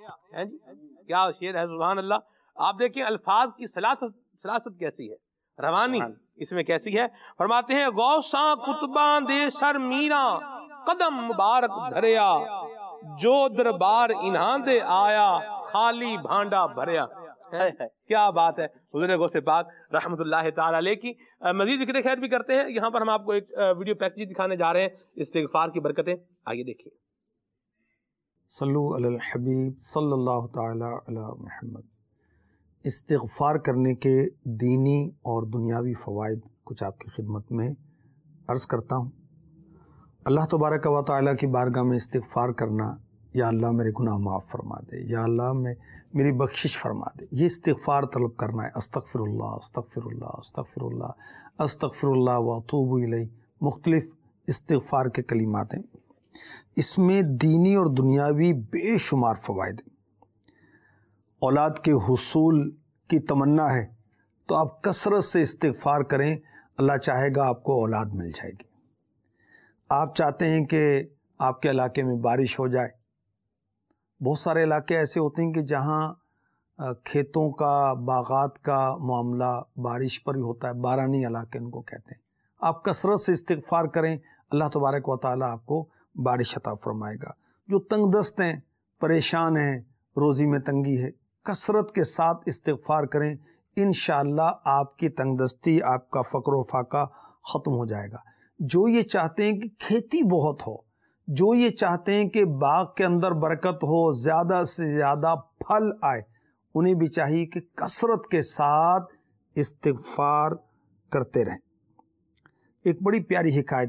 کیا شعر ہے سبحان اللہ آپ دیکھیں الفاظ کی سلاست کیسی ہے روانی اس میں کیسی ہے فرماتے ہیں غوثاں قطباں دے سر میراں قدم مبارک دھریا جو دربار انہاں دے آیا خالی بھانڈا بھریا کیا بات ہے حضور غوث پاک رحمت اللہ تعالی علیہ کی مزید ذکر خیر بھی کرتے ہیں یہاں پر ہم آپ کو ایک ویڈیو پیکیج دکھانے جا رہے ہیں استغفار کی برکتیں آئیے دیکھیے صلو علی الحبیب صلی اللہ تعالی علی محمد استغفار کرنے کے دینی اور دنیاوی فوائد کچھ آپ کی خدمت میں عرض کرتا ہوں اللہ تبارک و تعالیٰ کی بارگاہ میں استغفار کرنا یا اللہ میرے گناہ معاف فرما دے یا اللہ میری بخشش فرما دے یہ استغفار طلب کرنا ہے استغفر اللہ استغفر اللہ استغفر اللہ استغفر اللہ واتوب الیہ مختلف استغفار کے کلمات ہیں اس میں دینی اور دنیاوی بے شمار فوائد ہیں اولاد کے حصول کی تمنا ہے تو آپ کثرت سے استغفار کریں اللہ چاہے گا آپ کو اولاد مل جائے گی آپ چاہتے ہیں کہ آپ کے علاقے میں بارش ہو جائے بہت سارے علاقے ایسے ہوتے ہیں کہ جہاں کھیتوں کا باغات کا معاملہ بارش پر ہی ہوتا ہے بارانی علاقے ان کو کہتے ہیں آپ کثرت سے استغفار کریں اللہ تبارک و تعالیٰ آپ کو بارش عطا فرمائے گا جو تنگ دست ہیں پریشان ہیں روزی میں تنگی ہے کثرت کے ساتھ استغفار کریں انشاءاللہ آپ کی تنگ دستی آپ کا فقر و فاقہ ختم ہو جائے گا جو یہ چاہتے ہیں کہ کھیتی بہت ہو جو یہ چاہتے ہیں کہ باغ کے اندر برکت ہو زیادہ سے زیادہ پھل آئے انہیں بھی چاہیے کہ کثرت کے ساتھ استغفار کرتے رہیں ایک بڑی پیاری حکایت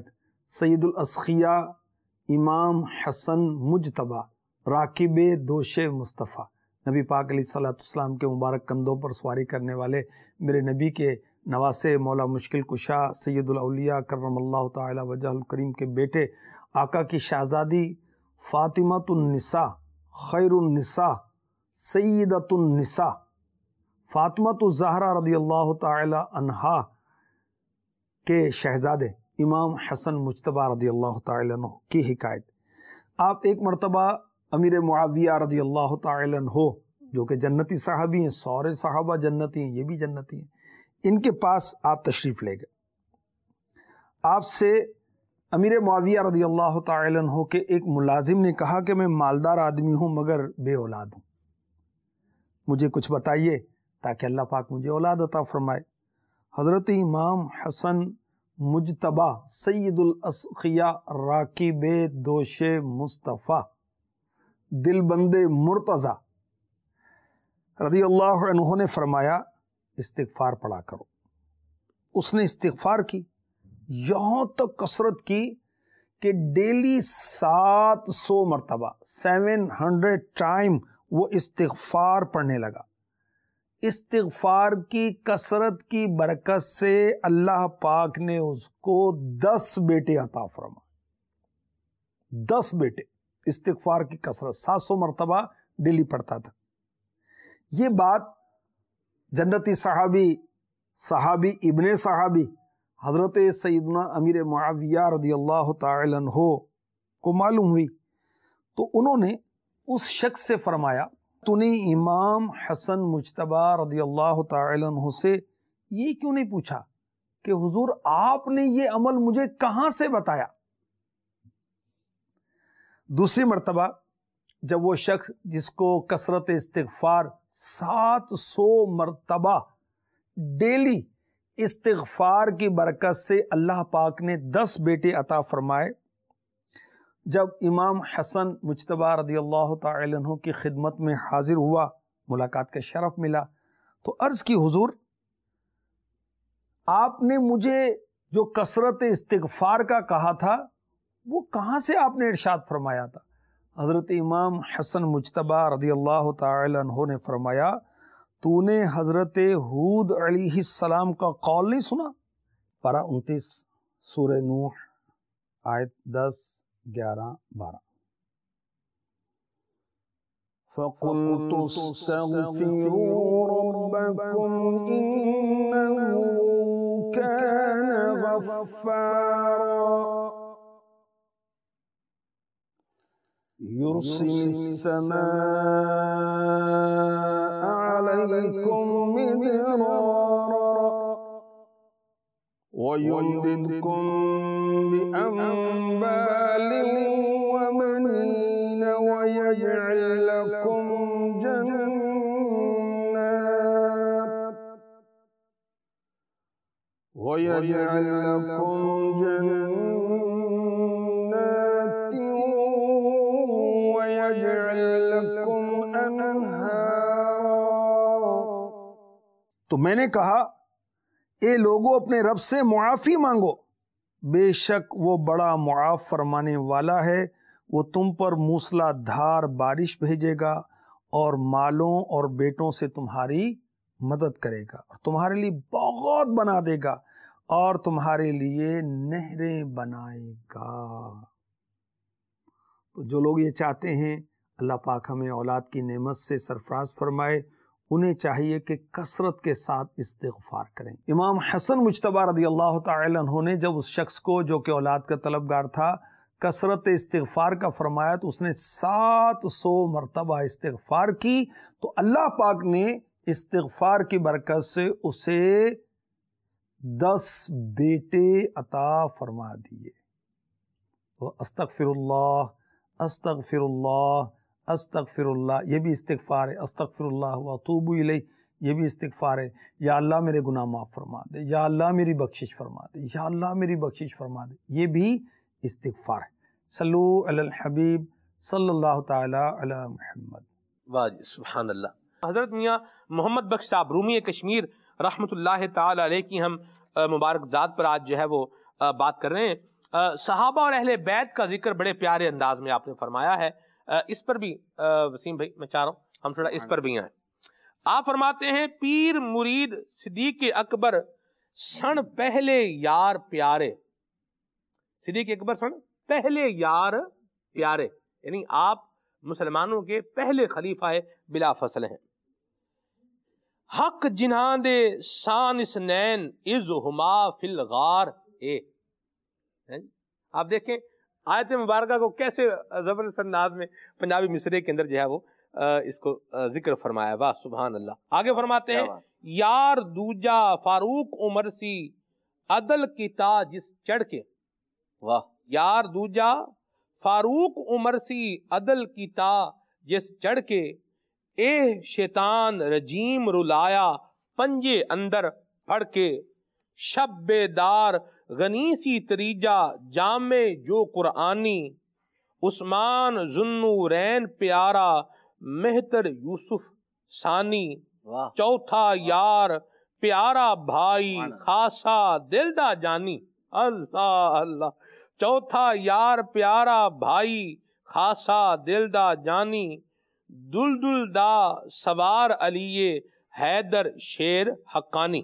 سید الاسخیاء امام حسن مجتبی راکب دوش مصطفیٰ، نبی پاک علیہ الصلوۃ والسلام کے مبارک کندھوں پر سواری کرنے والے میرے نبی کے نواسے مولا مشکل کشا سید الاولیاء کرم اللہ تعالی وجہ الکریم کے بیٹے آقا کی شہزادی فاطمۃ النساء خیر النساء سیدۃ النساء فاطمۃ الزہرا رضی اللہ تعالی عنہا کے شہزادے امام حسن مجتبی رضی اللہ تعالی عنہ کی حکایت۔ آپ ایک مرتبہ امیر معاویہ رضی اللہ تعالی عنہ جو کہ جنتی صحابی ہیں، سارے صحابہ جنتی ہیں، یہ بھی جنتی ہیں، ان کے پاس آپ تشریف لے گئے۔ آپ سے امیر معاویہ رضی اللہ تعالی عنہ کے ایک ملازم نے کہا کہ میں مالدار آدمی ہوں مگر بے اولاد ہوں، مجھے کچھ بتائیے تاکہ اللہ پاک مجھے اولاد عطا فرمائے۔ حضرت امام حسن مجتبی سید الاسخیاء راکب دوش مصطفیٰ دل بند مرتضی رضی اللہ عنہ نے فرمایا استغفار پڑھا کرو۔ اس نے استغفار کی، یہاں تک کثرت کی کہ ڈیلی 700 مرتبہ 700 ٹائم وہ استغفار پڑھنے لگا۔ استغفار کی کثرت کی برکت سے اللہ پاک نے اس کو 10 بیٹے عطا فرمائے۔ 10 بیٹے، استغفار کی کثرت 700 مرتبہ ڈیلی پڑھتا تھا۔ یہ بات جنتی صحابی ابن صحابی حضرت سیدنا امیر معاویہ رضی اللہ تعالی عنہ کو معلوم ہوئی، تو انہوں نے اس شخص سے فرمایا تو نے امام حسن مجتبی رضی اللہ تعالی عنہ سے یہ کیوں نہیں پوچھا کہ حضور آپ نے یہ عمل مجھے کہاں سے بتایا؟ دوسری مرتبہ جب وہ شخص جس کو کثرت استغفار 700 مرتبہ ڈیلی استغفار کی برکت سے اللہ پاک نے 10 بیٹے عطا فرمائے، جب امام حسن مجتبی رضی اللہ تعالی عنہ کی خدمت میں حاضر ہوا، ملاقات کا شرف ملا، تو عرض کی حضور آپ نے مجھے جو کثرت استغفار کا کہا تھا وہ کہاں سے آپ نے ارشاد فرمایا تھا؟ حضرت امام حسن مجتبی رضی اللہ تعالی عنہ نے فرمایا تو نے حضرت ہود علیہ السلام کا قول نہیں سنا؟ پارہ 29 سورہ نوح آیت 10 11 12۔ فَقُلْتُ اسْتَغْفِرُوا رَبَّكُمْ إِنَّهُ كَانَ غَفَّارًا يُرْسِلِ السَّمَاءَ عَلَيْكُمْ مِدْرَارًا وَيُمْدِدْكُمْ بِأَمْوَالٍ وَبَنِينَ وَيَجْعَلْ لَكُمْ جَنَّاتٍ وَيَجْعَلْ لَكُمْ أَنْهَارًا۔ تو میں نے کہا اے لوگوں اپنے رب سے معافی مانگو، بے شک وہ بڑا معاف فرمانے والا ہے، وہ تم پر موسلا دھار بارش بھیجے گا اور مالوں اور بیٹوں سے تمہاری مدد کرے گا اور تمہارے لیے بہت بنا دے گا اور تمہارے لیے نہریں بنائے گا۔ تو جو لوگ یہ چاہتے ہیں اللہ پاک ہمیں اولاد کی نعمت سے سرفراز فرمائے، انہیں چاہیے کہ کثرت کے ساتھ استغفار کریں۔ امام حسن مجتبی رضی اللہ تعالی عنہ نے جب اس شخص کو جو کہ اولاد کا طلبگار تھا کثرت استغفار کا فرمایا تو اس نے 700 مرتبہ استغفار کی، تو اللہ پاک نے استغفار کی برکت سے اسے 10 بیٹے عطا فرما دیے۔ تو استغفر اللہ استغفر اللہ استغفر اللہ، یہ بھی استغفار ہے۔ استغفر اللہ واتوب الیہ، یہ بھی استغفار ہے۔ یا اللہ میرے گناہ معاف فرما دے، یا اللہ میری بخشش فرما دے، یا اللہ میری بخشش فرما دے، یہ بھی استغفار ہے۔ صلو علی الحبیب صلی اللہ تعالی علی محمد۔ واہ جی سبحان اللہ۔ حضرت میاں محمد بخش صاحب رومی کشمیر رحمۃ اللہ تعالی علیہ کی ہم مبارک ذات پر آج جو ہے وہ بات کر رہے ہیں۔ صحابہ اور اہل بیت کا ذکر بڑے پیارے انداز میں آپ نے فرمایا ہے. اس پر بھی وسیم بھائی میں چاہ رہا ہوں ہم تھوڑا اس پر بھی آئیں. آپ فرماتے ہیں پیر مرید صدیق اکبر سن پہلے یار پیارے. صدیق اکبر سن پہلے یار پیارے، یعنی آپ مسلمانوں کے پہلے خلیفہ بلا فصل ہیں. حق جنہاں دے سان اسنین از ہما فی الغار. آپ دیکھیں آیت مبارکہ کو کیسے زبردست انداز میں پنجابی مصرے کے اندر جو ہے وہ اس کو ذکر فرمایا. واہ سبحان اللہ. آگے فرماتے ہیں یار دوجا فاروق عمر سی عدل کی تا جس چڑھ کے. واہ. یار دوجا فاروق عمر سی عدل کی تا جس چڑھ کے اے شیطان رجیم رلایا پنجے اندر پھڑ کے. شب بیدار غنی سی تریجا جامع جو قرآنی عثمان ذوالنورین پیارا مہتر یوسف ثانی. چوتھا یار پیارا بھائی خاصا دل دا جانی. اللہ اللہ. چوتھا یار پیارا بھائی خاصا دل دا جانی دلدل دا سوار علی حیدر شیر حقانی.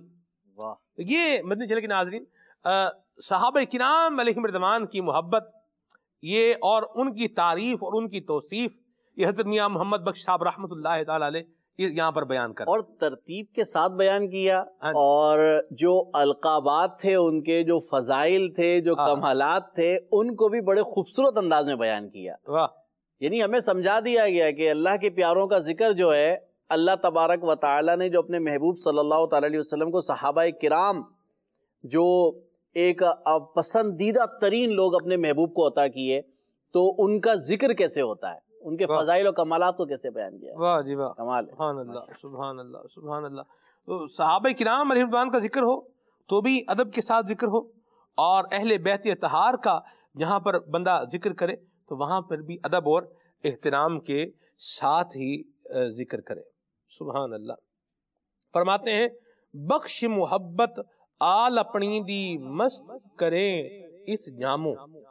یہ مدنی چینل کے ناظرین صحابہ کرام علیہم رضوان کی محبت یہ اور ان کی تعریف اور ان کی توصیف یہ حضرت میاں محمد بخش صاحب رحمۃ اللہ تعالی علیہ یہاں پر بیان کر اور ترتیب کے ساتھ بیان کیا. اور جو القابات تھے ان کے، جو فضائل تھے، جو کمالات تھے، ان کو بھی بڑے خوبصورت انداز میں بیان کیا. یعنی ہمیں سمجھا دیا گیا کہ اللہ کے پیاروں کا ذکر جو ہے اللہ تبارک و تعالی نے جو اپنے محبوب صلی اللہ تعالی علیہ وسلم کو صحابہ کرام جو ایک پسندیدہ ترین لوگ اپنے محبوب کو عطا کیے، تو ان کا ذکر کیسے ہوتا ہے، ان کے فضائل و کمالات کو کیسے بیان کیا. واہ جی واہ. کمال. سبحان اللہ سبحان اللہ سبحان اللہ. تو صحابہ کرام علیہ رضوان کا ذکر ہو تو بھی ادب کے ساتھ ذکر ہو، اور اہل بیت اطہار کا جہاں پر بندہ ذکر کرے تو وہاں پر بھی ادب اور احترام کے ساتھ ہی ذکر کرے. سبحان اللہ. فرماتے ہیں بخش محبت آل اپنی دی مست کریں اس جاموں.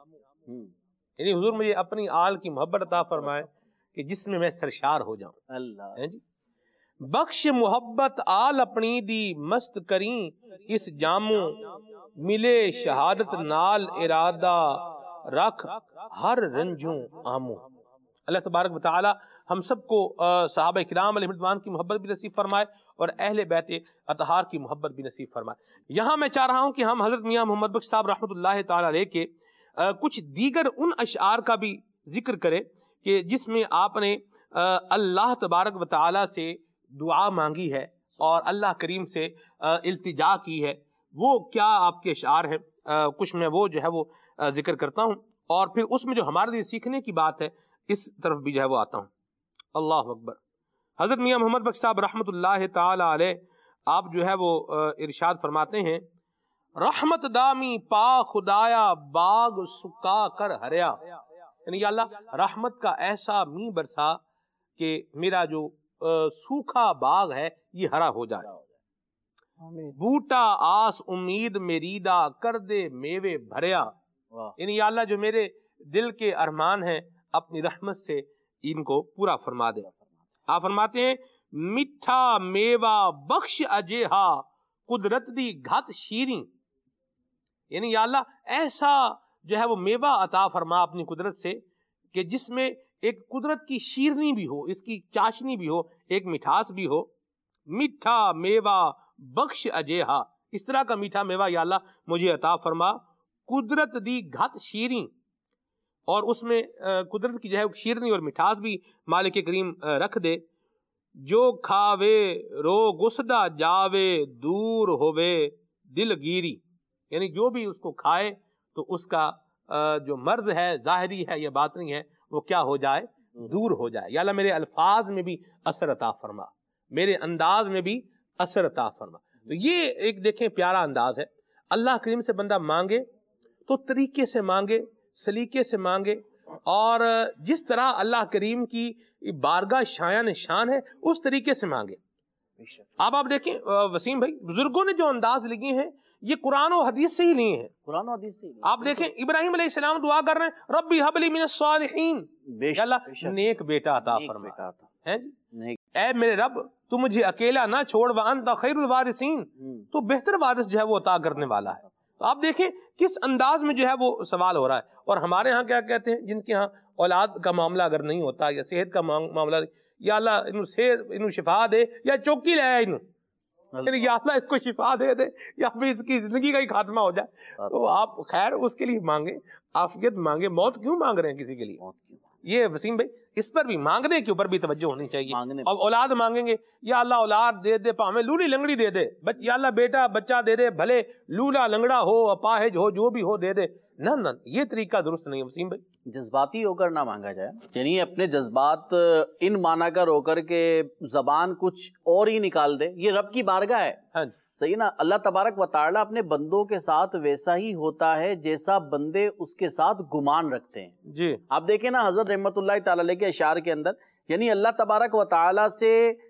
یعنی حضور مجھے اپنی آل کی محبت عطا فرمائے کہ جس میں سرشار ہو جاؤں. اللہ جی. بخش محبت آل اپنی دی مست کریں اس جاموں ملے شہادت نال ارادہ رکھ ہر رنجوں آموں. اللہ تبارک و تعالی ہم سب کو صحابہ کرام علیہ رضوان کی محبت بھی نصیب فرمائے اور اہل بیت اطہار کی محبت بھی نصیب فرمائے. یہاں میں چاہ رہا ہوں کہ ہم حضرت میاں محمد بخش صاحب رحمۃ اللہ تعالی علیہ کے کچھ دیگر ان اشعار کا بھی ذکر کریں کہ جس میں آپ نے اللہ تبارک و تعالی سے دعا مانگی ہے اور اللہ کریم سے التجا کی ہے. وہ کیا آپ کے اشعار ہیں، کچھ میں وہ جو ہے وہ ذکر کرتا ہوں، اور پھر اس میں جو ہمارے لیے سیکھنے کی بات ہے اس طرف بھی جو ہے وہ آتا ہوں. اللہ اکبر. حضرت میاں محمد بخش صاحب رحمۃ اللہ تعالی علیہ آپ جو ہے وہ ارشاد فرماتے ہیں رحمت دامی پا خدایا باغ سکا کر ہریا. یعنی یا اللہ رحمت کا ایسا می برسا کہ میرا جو سوکھا باغ ہے یہ ہرا ہو جائے. بوٹا آس امید میریدا کر دے میوے بھریا. یعنی یا اللہ جو میرے دل کے ارمان ہیں اپنی رحمت سے ان کو پورا فرما دے. آپ فرماتے ہیں میٹھا میوہ بخش اجیہا قدرت دی گھت شیریں. یعنی یا اللہ ایسا جو ہے وہ میوہ عطا فرما اپنی قدرت سے کہ جس میں ایک قدرت کی شیرنی بھی ہو، اس کی چاشنی بھی ہو، ایک مٹھاس بھی ہو. میٹھا میوہ بخش اجیہا، اس طرح کا میٹھا میوہ یا اللہ مجھے عطا فرما. قدرت دی گھت شیریں، اور اس میں قدرت کی جو ہے شیرنی اور مٹھاس بھی مالک کریم رکھ دے. جو کھاوے رو گسدہ جاوے دور ہووے دل گیری. یعنی جو بھی اس کو کھائے تو اس کا جو مرض ہے ظاہری ہے یا باطنی ہے وہ کیا ہو جائے، دور ہو جائے. یا اللہ میرے الفاظ میں بھی اثر عطا فرما، میرے انداز میں بھی اثر عطا فرما. تو یہ ایک دیکھیں پیارا انداز ہے. اللہ کریم سے بندہ مانگے تو طریقے سے مانگے، سلیقے سے مانگے، اور جس طرح اللہ کریم کی بارگاہ شایان شان ہے اس طریقے سے مانگے. اب آپ دیکھیں وسیم بھائی، بزرگوں نے جو انداز لگے ہیں یہ قرآن و حدیث سے ہی لیے ہیں، قرآن و حدیث سے. آپ دیکھیں ابراہیم علیہ السلام دعا کر رہے ہیں ربی حب لی من الصالحین، اللہ نیک بیٹا عطا فرما، ہے جی اے میرے رب تو مجھے اکیلا نہ چھوڑ وانت خیر الوارثین، تو بہتر وارث جو ہے وہ عطا کرنے والا ہے. تو آپ دیکھیں کس انداز میں جو ہے وہ سوال ہو رہا ہے. اور ہمارے ہاں کیا کہتے ہیں، جن کے ہاں اولاد کا معاملہ اگر نہیں ہوتا یا صحت کا معاملہ، یا اللہ انہوں شفا دے یا چوکی لے آئے انہوں، یا اللہ اس کو شفا دے دے یا پھر اس کی زندگی کا ہی خاتمہ ہو جائے. تو آپ خیر اس کے لیے مانگیں، عافیت مانگیں. موت کیوں مانگ رہے ہیں کسی کے لیے؟ یہ وسیم بھائی اس پر بھی مانگنے کے اوپر بھی توجہ ہونی چاہیے. اور اولاد مانگیں گے یا اللہ اولاد دے دے، پاویں لولی لنگڑی دے دے، یا اللہ بیٹا بچہ دے دے، بھلے لولا لنگڑا ہو اپاہج ہو جو بھی ہو دے دے. نہ یہ طریقہ درست نہیں ہے وسیم بھائی. جذباتی ہو کر نہ مانگا جائے، یعنی اپنے جذبات ان مانا کر ہو کر کے زبان کچھ اور ہی نکال دے. یہ رب کی بارگاہ ہے. ہاں صحیح نا. اللہ تبارک و تعالیٰ اپنے بندوں کے ساتھ ویسا ہی ہوتا ہے جیسا بندے اس کے ساتھ گمان رکھتے ہیں. جی آپ دیکھیں نا حضرت رحمت اللہ تعالیٰ علیہ کے اشعار کے اندر، یعنی اللہ تبارک و تعالیٰ سے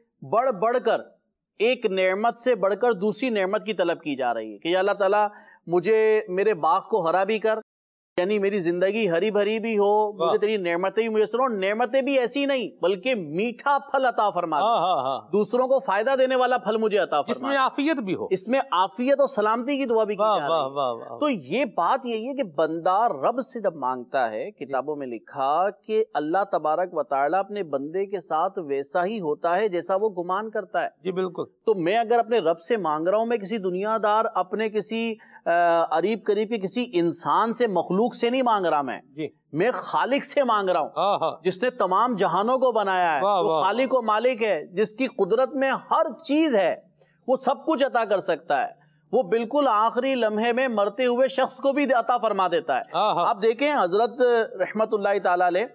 بڑھ کر ایک نعمت سے بڑھ کر دوسری نعمت کی طلب کی جا رہی ہے کہ یا اللہ تعالیٰ مجھے میرے باغ کو ہرا بھی کر، یعنی میری زندگی ہری بھری بھی ہو، مجھے تیری نعمتیں بھی میسر ہوں. نعمتیں بھی ایسی نہیں بلکہ میٹھا پھل عطا فرما دے، دوسروں کو فائدہ دینے والا پھل مجھے عطا فرما، اس میں عافیت بھی ہو، اس میں عافیت اور سلامتی کی دعا بھی کی جا رہی ہے. تو یہ بات یہی ہے کہ بندہ رب سے جب مانگتا ہے، کتابوں میں لکھا کہ اللہ تبارک و تعالیٰ اپنے بندے کے ساتھ ویسا ہی ہوتا ہے جیسا وہ گمان کرتا ہے. جی بالکل. تو میں اگر اپنے رب سے مانگ رہا ہوں، میں کسی دنیا دار اپنے کسی قریب کے کسی انسان سے، مخلوق سے نہیں مانگ رہا، میں خالق سے مانگ رہا ہوں جس نے تمام جہانوں کو بنایا ہے، وہ خالق و مالک ہے، جس کی قدرت میں ہر چیز ہے، وہ سب کچھ عطا کر سکتا ہے. وہ بالکل آخری لمحے میں مرتے ہوئے شخص کو بھی عطا فرما دیتا ہے. آپ دیکھیں حضرت رحمت اللہ تعالیٰ علیہ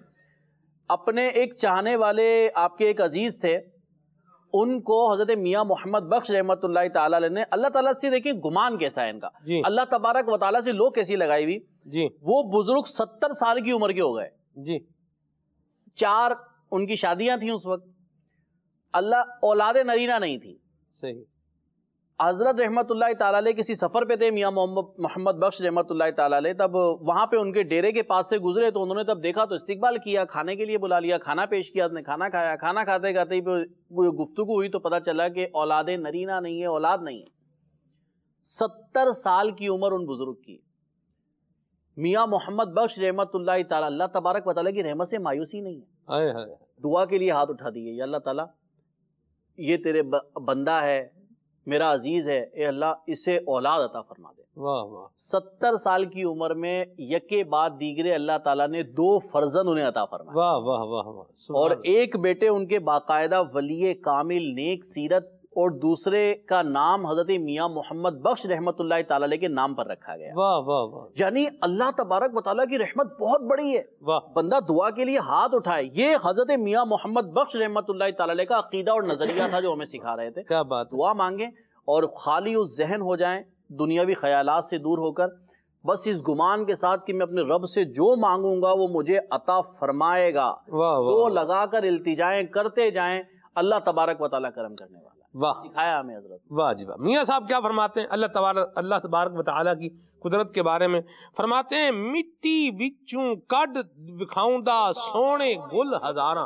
اپنے ایک چاہنے والے آپ کے ایک عزیز تھے، ان کو حضرت میاں محمد بخش رحمت اللہ تعالیٰ علیہ نے، اللہ تعالیٰ سے دیکھیں گمان کیسا ہے ان کا، اللہ تبارک و تعالیٰ سے لو کیسی لگائی ہوئی. وہ بزرگ 70 سال کی عمر کے ہو گئے. 4 ان کی شادیاں تھیں اس وقت، اللہ اولاد نرینہ نہیں تھی. صحیح. حضرت رحمت اللہ تعالیٰ علیہ کسی سفر پہ تھے، میاں محمد بخش رحمت اللہ تعالیٰ علیہ، تب وہاں پہ ان کے ڈیرے کے پاس سے گزرے تو انہوں نے تب دیکھا تو استقبال کیا، کھانے کے لیے بلا لیا، کھانا پیش کیا، نے کھانا کھایا. کھانا کھاتے کھاتے ہی گفتگو ہوئی تو پتہ چلا کہ اولاد نرینہ نہیں ہے، اولاد نہیں ہے. 70 سال کی عمر ان بزرگ کی. میاں محمد بخش رحمت اللہ تعالیٰ، اللہ تبارک و تعالیٰ کی رحمت سے مایوسی نہیں ہے، دعا کے لیے ہاتھ اٹھا دیے، یا اللہ تعالیٰ یہ تیرے بندہ ہے، میرا عزیز ہے، اے اللہ اسے اولاد عطا فرما دے. 70 سال کی عمر میں یکے بعد دیگرے اللہ تعالیٰ نے 2 فرزند انہیں عطا فرمائے، اور ایک بیٹے ان کے باقاعدہ ولی کامل نیک سیرت، اور دوسرے کا نام حضرت میاں محمد بخش رحمت اللہ تعالیٰ علیہ کے نام پر رکھا گیا. یعنی اللہ تبارک و تعالیٰ کی رحمت بہت بڑی ہے. بندہ دعا کے لیے ہاتھ اٹھائے. یہ حضرت میاں محمد بخش رحمت اللہ تعالیٰ علیہ کا عقیدہ اور نظریہ تھا جو ہمیں سکھا رہے تھے. کیا بات. دعا مانگیں اور خالی اس ذہن ہو جائیں، دنیاوی خیالات سے دور ہو کر، بس اس گمان کے ساتھ کہ میں اپنے رب سے جو مانگوں گا وہ مجھے عطا فرمائے گا. وہ لگا کر التجائیں کرتے جائیں، اللہ تبارک و تعالیٰ کرم کرنے والا. واہ سکھایا ہمیں حضرت. واہ جی واہ. میاں صاحب کیا فرماتے ہیں اللہ تبارک و تعالیٰ کی قدرت کے بارے میں؟ فرماتے ہیں مٹی وچوں کڈ وکھاؤندا سونے گل ہزاراں.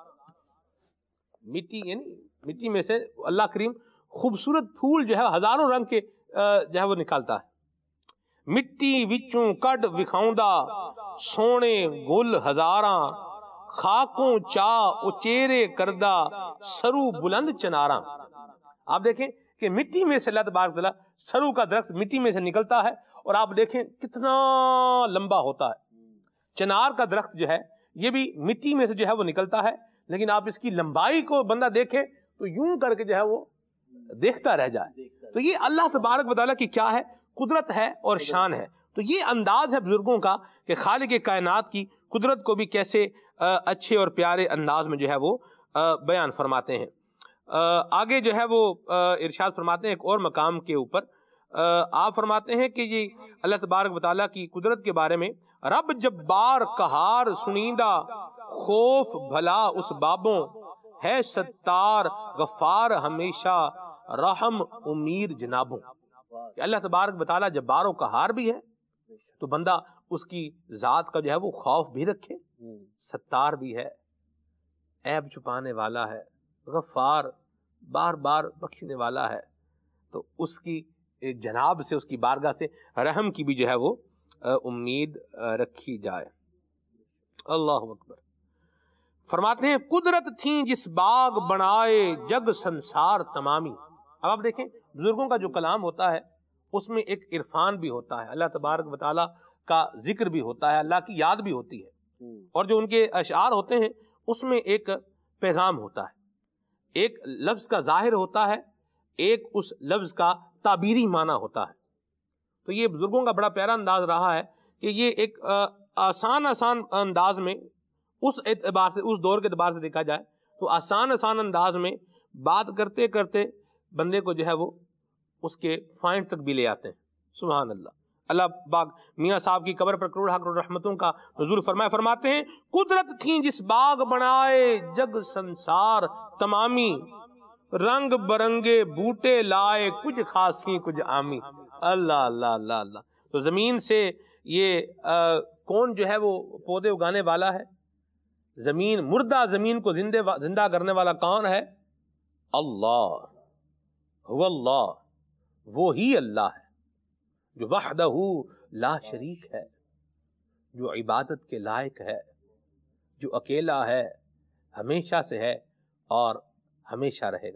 مٹی یعنی مٹی میں سے اللہ کریم خوبصورت پھول جو ہے ہزاروں رنگ کے جو ہے وہ نکالتا ہے. مٹی وچوں کڈ وکھاؤندا سونے گل ہزاراں، خاکوں چا اچیرے کردہ سرو بلند چناراں. آپ دیکھیں کہ مٹی میں سے اللہ تبارک تعالیٰ، سرو کا درخت مٹی میں سے نکلتا ہے اور آپ دیکھیں کتنا لمبا ہوتا ہے. چنار کا درخت جو ہے یہ بھی مٹی میں سے جو ہے وہ نکلتا ہے، لیکن آپ اس کی لمبائی کو بندہ دیکھے تو یوں کر کے جو ہے وہ دیکھتا رہ جائے. تو یہ اللہ تبارک تعالیٰ کی کیا ہے قدرت ہے اور شان ہے. تو یہ انداز ہے بزرگوں کا کہ خالق کائنات کی قدرت کو بھی کیسے اچھے اور پیارے انداز میں جو ہے وہ بیان فرماتے ہیں. آگے جو ہے وہ ارشاد فرماتے ہیں ایک اور مقام کے اوپر. آپ فرماتے ہیں کہ یہ اللہ تبارک و تعالیٰ کی قدرت کے بارے میں، رب جبار قہار سنیندہ خوف بھلا اس بابوں، ہے ستار غفار ہمیشہ رحم امیر جنابوں. کہ اللہ تبارک و تعالیٰ جبار و قہار بھی ہے تو بندہ اس کی ذات کا جو ہے وہ خوف بھی رکھے، ستار بھی ہے، عیب چھپانے والا ہے، غفار بار بار بخشنے والا ہے، تو اس کی جناب سے، اس کی بارگاہ سے رحم کی بھی جو ہے وہ امید رکھی جائے۔ اللہ اکبر۔ فرماتے ہیں قدرت تھیں جس باغ بنائے جگ سنسار تمامی۔ اب آپ دیکھیں بزرگوں کا جو کلام ہوتا ہے اس میں ایک عرفان بھی ہوتا ہے، اللہ تبارک و تعالیٰ کا ذکر بھی ہوتا ہے، اللہ کی یاد بھی ہوتی ہے، اور جو ان کے اشعار ہوتے ہیں اس میں ایک پیغام ہوتا ہے، ایک لفظ کا ظاہر ہوتا ہے، ایک اس لفظ کا تعبیری معنی ہوتا ہے۔ تو یہ بزرگوں کا بڑا پیارا انداز رہا ہے کہ یہ ایک آسان انداز میں، اس اعتبار سے، اس دور کے اعتبار سے دیکھا جائے تو آسان انداز میں بات کرتے کرتے بندے کو جو ہے وہ اس کے پوائنٹ تک بھی لے آتے ہیں۔ سبحان اللہ۔ اللہ باغ میاں صاحب کی قبر پر کروڑ کروڑ رحمتوں کا نزول فرماتے ہیں قدرت تھیں جس باغ بنائے جگ سنسار تمامی، رنگ برنگے بوٹے لائے کچھ خاصی کچھ عامی۔ اللہ اللہ اللہ اللہ۔ تو زمین سے یہ کون جو ہے وہ پودے اگانے والا ہے؟ زمین، مردہ زمین کو زندہ کرنے والا کون ہے؟ اللہ، هو اللہ، وہی اللہ ہے جو وحدہ لا شریک ہے، جو عبادت کے لائق ہے، جو اکیلا ہے، ہمیشہ سے ہے اور ہمیشہ رہے گا۔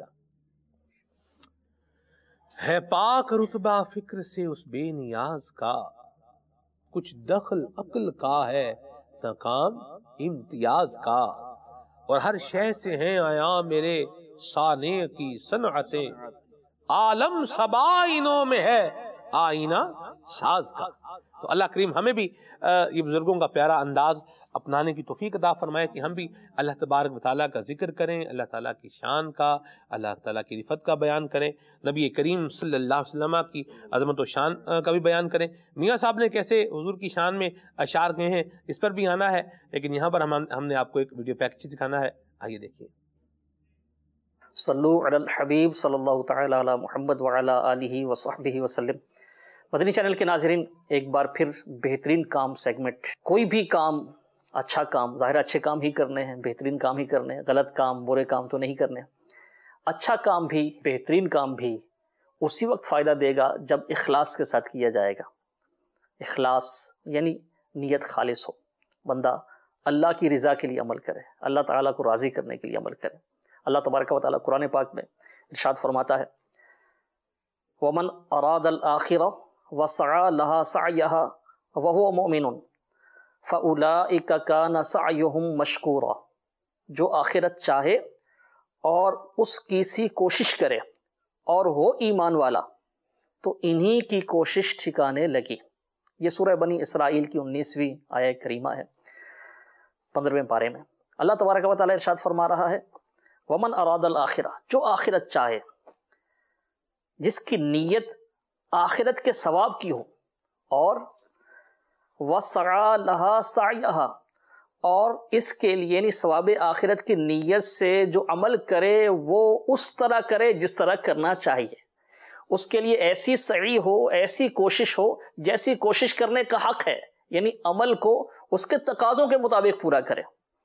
ہے پاک رتبہ فکر سے اس بے نیاز کا، کچھ دخل عقل کا ہے نہ کام امتیاز کا، اور ہر شے سے ہیں آیا میرے صانع کی صنعتیں، عالم سبائنوں میں ہے آئینہ ساز کا۔ تو اللہ کریم ہمیں بھی یہ بزرگوں کا پیارا انداز اپنانے کی توفیق عطا فرمائے کہ ہم بھی اللہ تبارک و تعالیٰ کا ذکر کریں، اللہ تعالیٰ کی شان کا، اللہ تعالیٰ کی رفت کا بیان کریں، نبی کریم صلی اللہ علیہ وسلم کی عظمت و شان کا بھی بیان کریں۔ میاں صاحب نے کیسے حضور کی شان میں اشعار کہے ہیں اس پر بھی آنا ہے، لیکن یہاں پر ہم نے آپ کو ایک ویڈیو پیکج دکھانا ہے، آئیے دیکھیے۔ صلو علی الحبیب صلی اللہ تعالی علی محمد وعلی آلہ وصحبہ وسلم۔ مدنی چینل کے ناظرین، ایک بار پھر بہترین کام سیگمنٹ۔ کوئی بھی کام، اچھا کام، ظاہر اچھے کام ہی کرنے ہیں، بہترین کام ہی کرنے ہیں، غلط کام، برے کام تو نہیں کرنے۔ اچھا کام بھی، بہترین کام بھی اسی وقت فائدہ دے گا جب اخلاص کے ساتھ کیا جائے گا۔ اخلاص یعنی نیت خالص ہو، بندہ اللہ کی رضا کے لیے عمل کرے، اللہ تعالیٰ کو راضی کرنے کے لیے عمل کرے۔ اللہ تبارک و تعالیٰ قرآن پاک میں ارشاد فرماتا ہے وَمَنْ أَرَادَ الْآخِرَةَ وَسَعَى لَهَا سَعْيَهَا وَهُوَ مُؤْمِنٌ فَأُولَئِكَ كَانَ سَعْيُهُمْ مَشْكُورًا۔ جو آخرت چاہے اور اس کی سی کوشش کرے اور ہو ایمان والا تو انہی کی کوشش ٹھکانے لگی۔ یہ سورہ بنی اسرائیل کی 19ویں آیہ کریمہ ہے، 15ویں پارے میں۔ اللہ تبارک و تعالیٰ ارشاد فرما رہا ہے ومن اراد الآخرہ، جو آخرت چاہے، جس کی نیت آخرت کے ثواب کی ہو، اور وسعی لہا سعیہا، اور اس کے لیے یعنی ثواب آخرت کی نیت سے جو عمل کرے وہ اس طرح کرے جس طرح کرنا چاہیے، اس کے لیے ایسی سعی ہو، ایسی کوشش ہو جیسی کوشش کرنے کا حق ہے، یعنی عمل کو اس کے تقاضوں کے مطابق پورا کرے،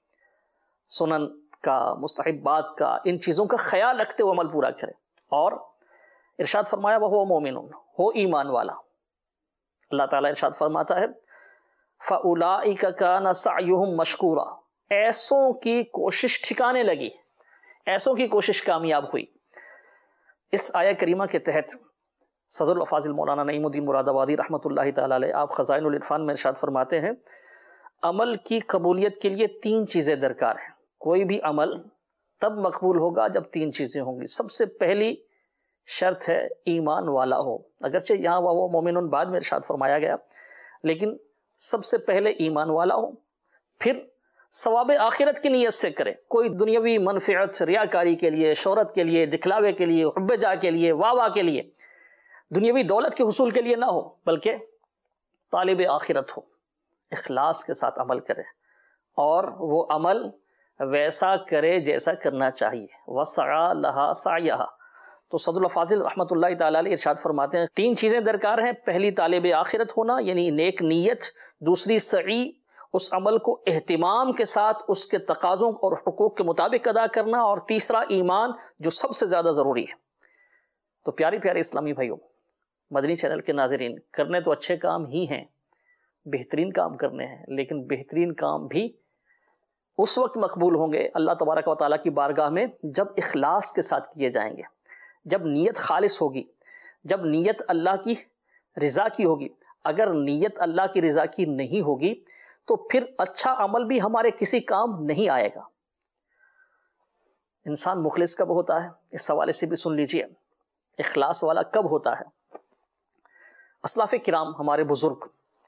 سنن کا، مستحبات کا، ان چیزوں کا خیال رکھتے ہوئے عمل پورا کرے۔ اور ارشاد فرمایا وَهُوَ مُؤْمِنٌ، ہو ایمان والا۔ اللہ تعالیٰ ارشاد فرماتا ہے فَأُولَئِكَ كَانَ سَعْيُهُمْ مَشْكُورًا، ایسوں کی کوشش ٹھکانے لگی، ایسوں کی کوشش کامیاب ہوئی۔ اس آیہ کریمہ کے تحت صدر الافاضل مولانا نعیم الدین مراد آبادی رحمۃ اللہ تعالیٰ علیہ، آپ خزائن العرفان میں ارشاد فرماتے ہیں عمل کی قبولیت کے لیے 3 چیزیں درکار ہیں۔ کوئی بھی عمل تب مقبول ہوگا جب 3 چیزیں ہوں گی۔ سب سے پہلی شرط ہے ایمان والا ہو، اگرچہ یہاں وہ مومنون بعد میں ارشاد فرمایا گیا، لیکن سب سے پہلے ایمان والا ہو، پھر ثواب آخرت کی نیت سے کرے، کوئی دنیاوی منفعت، ریاکاری کے لیے، شہرت کے لیے، دکھلاوے کے لیے، حب جا کے لیے، واہ کے لیے، دنیاوی دولت کے حصول کے لیے نہ ہو، بلکہ طالب آخرت ہو، اخلاص کے ساتھ عمل کرے، اور وہ عمل ویسا کرے جیسا کرنا چاہیے۔ وَسَعَى لَهَا سَعْيَهَا، تو صدر الفاضل رحمۃ اللہ تعالی علیہ ارشاد فرماتے ہیں 3 چیزیں درکار ہیں. پہلی طالب آخرت ہونا یعنی نیک نیت، دوسری سعی اس عمل کو اہتمام کے ساتھ اس کے تقاضوں اور حقوق کے مطابق ادا کرنا، اور تیسرا ایمان جو سب سے زیادہ ضروری ہے. تو پیارے پیارے اسلامی بھائیوں، مدنی چینل کے ناظرین، کرنے تو اچھے کام ہی ہیں، بہترین کام کرنے ہیں، لیکن بہترین کام بھی اس وقت مقبول ہوں گے اللہ تبارک و تعالیٰ کی بارگاہ میں جب اخلاص کے ساتھ کیے جائیں گے، جب نیت خالص ہوگی، جب نیت اللہ کی رضا کی ہوگی. اگر نیت اللہ کی رضا کی نہیں ہوگی تو پھر اچھا عمل بھی ہمارے کسی کام نہیں آئے گا. انسان مخلص کب ہوتا ہے؟ اس حوالے سے بھی سن لیجئے. اخلاص والا کب ہوتا ہے؟ اسلاف کرام، ہمارے بزرگ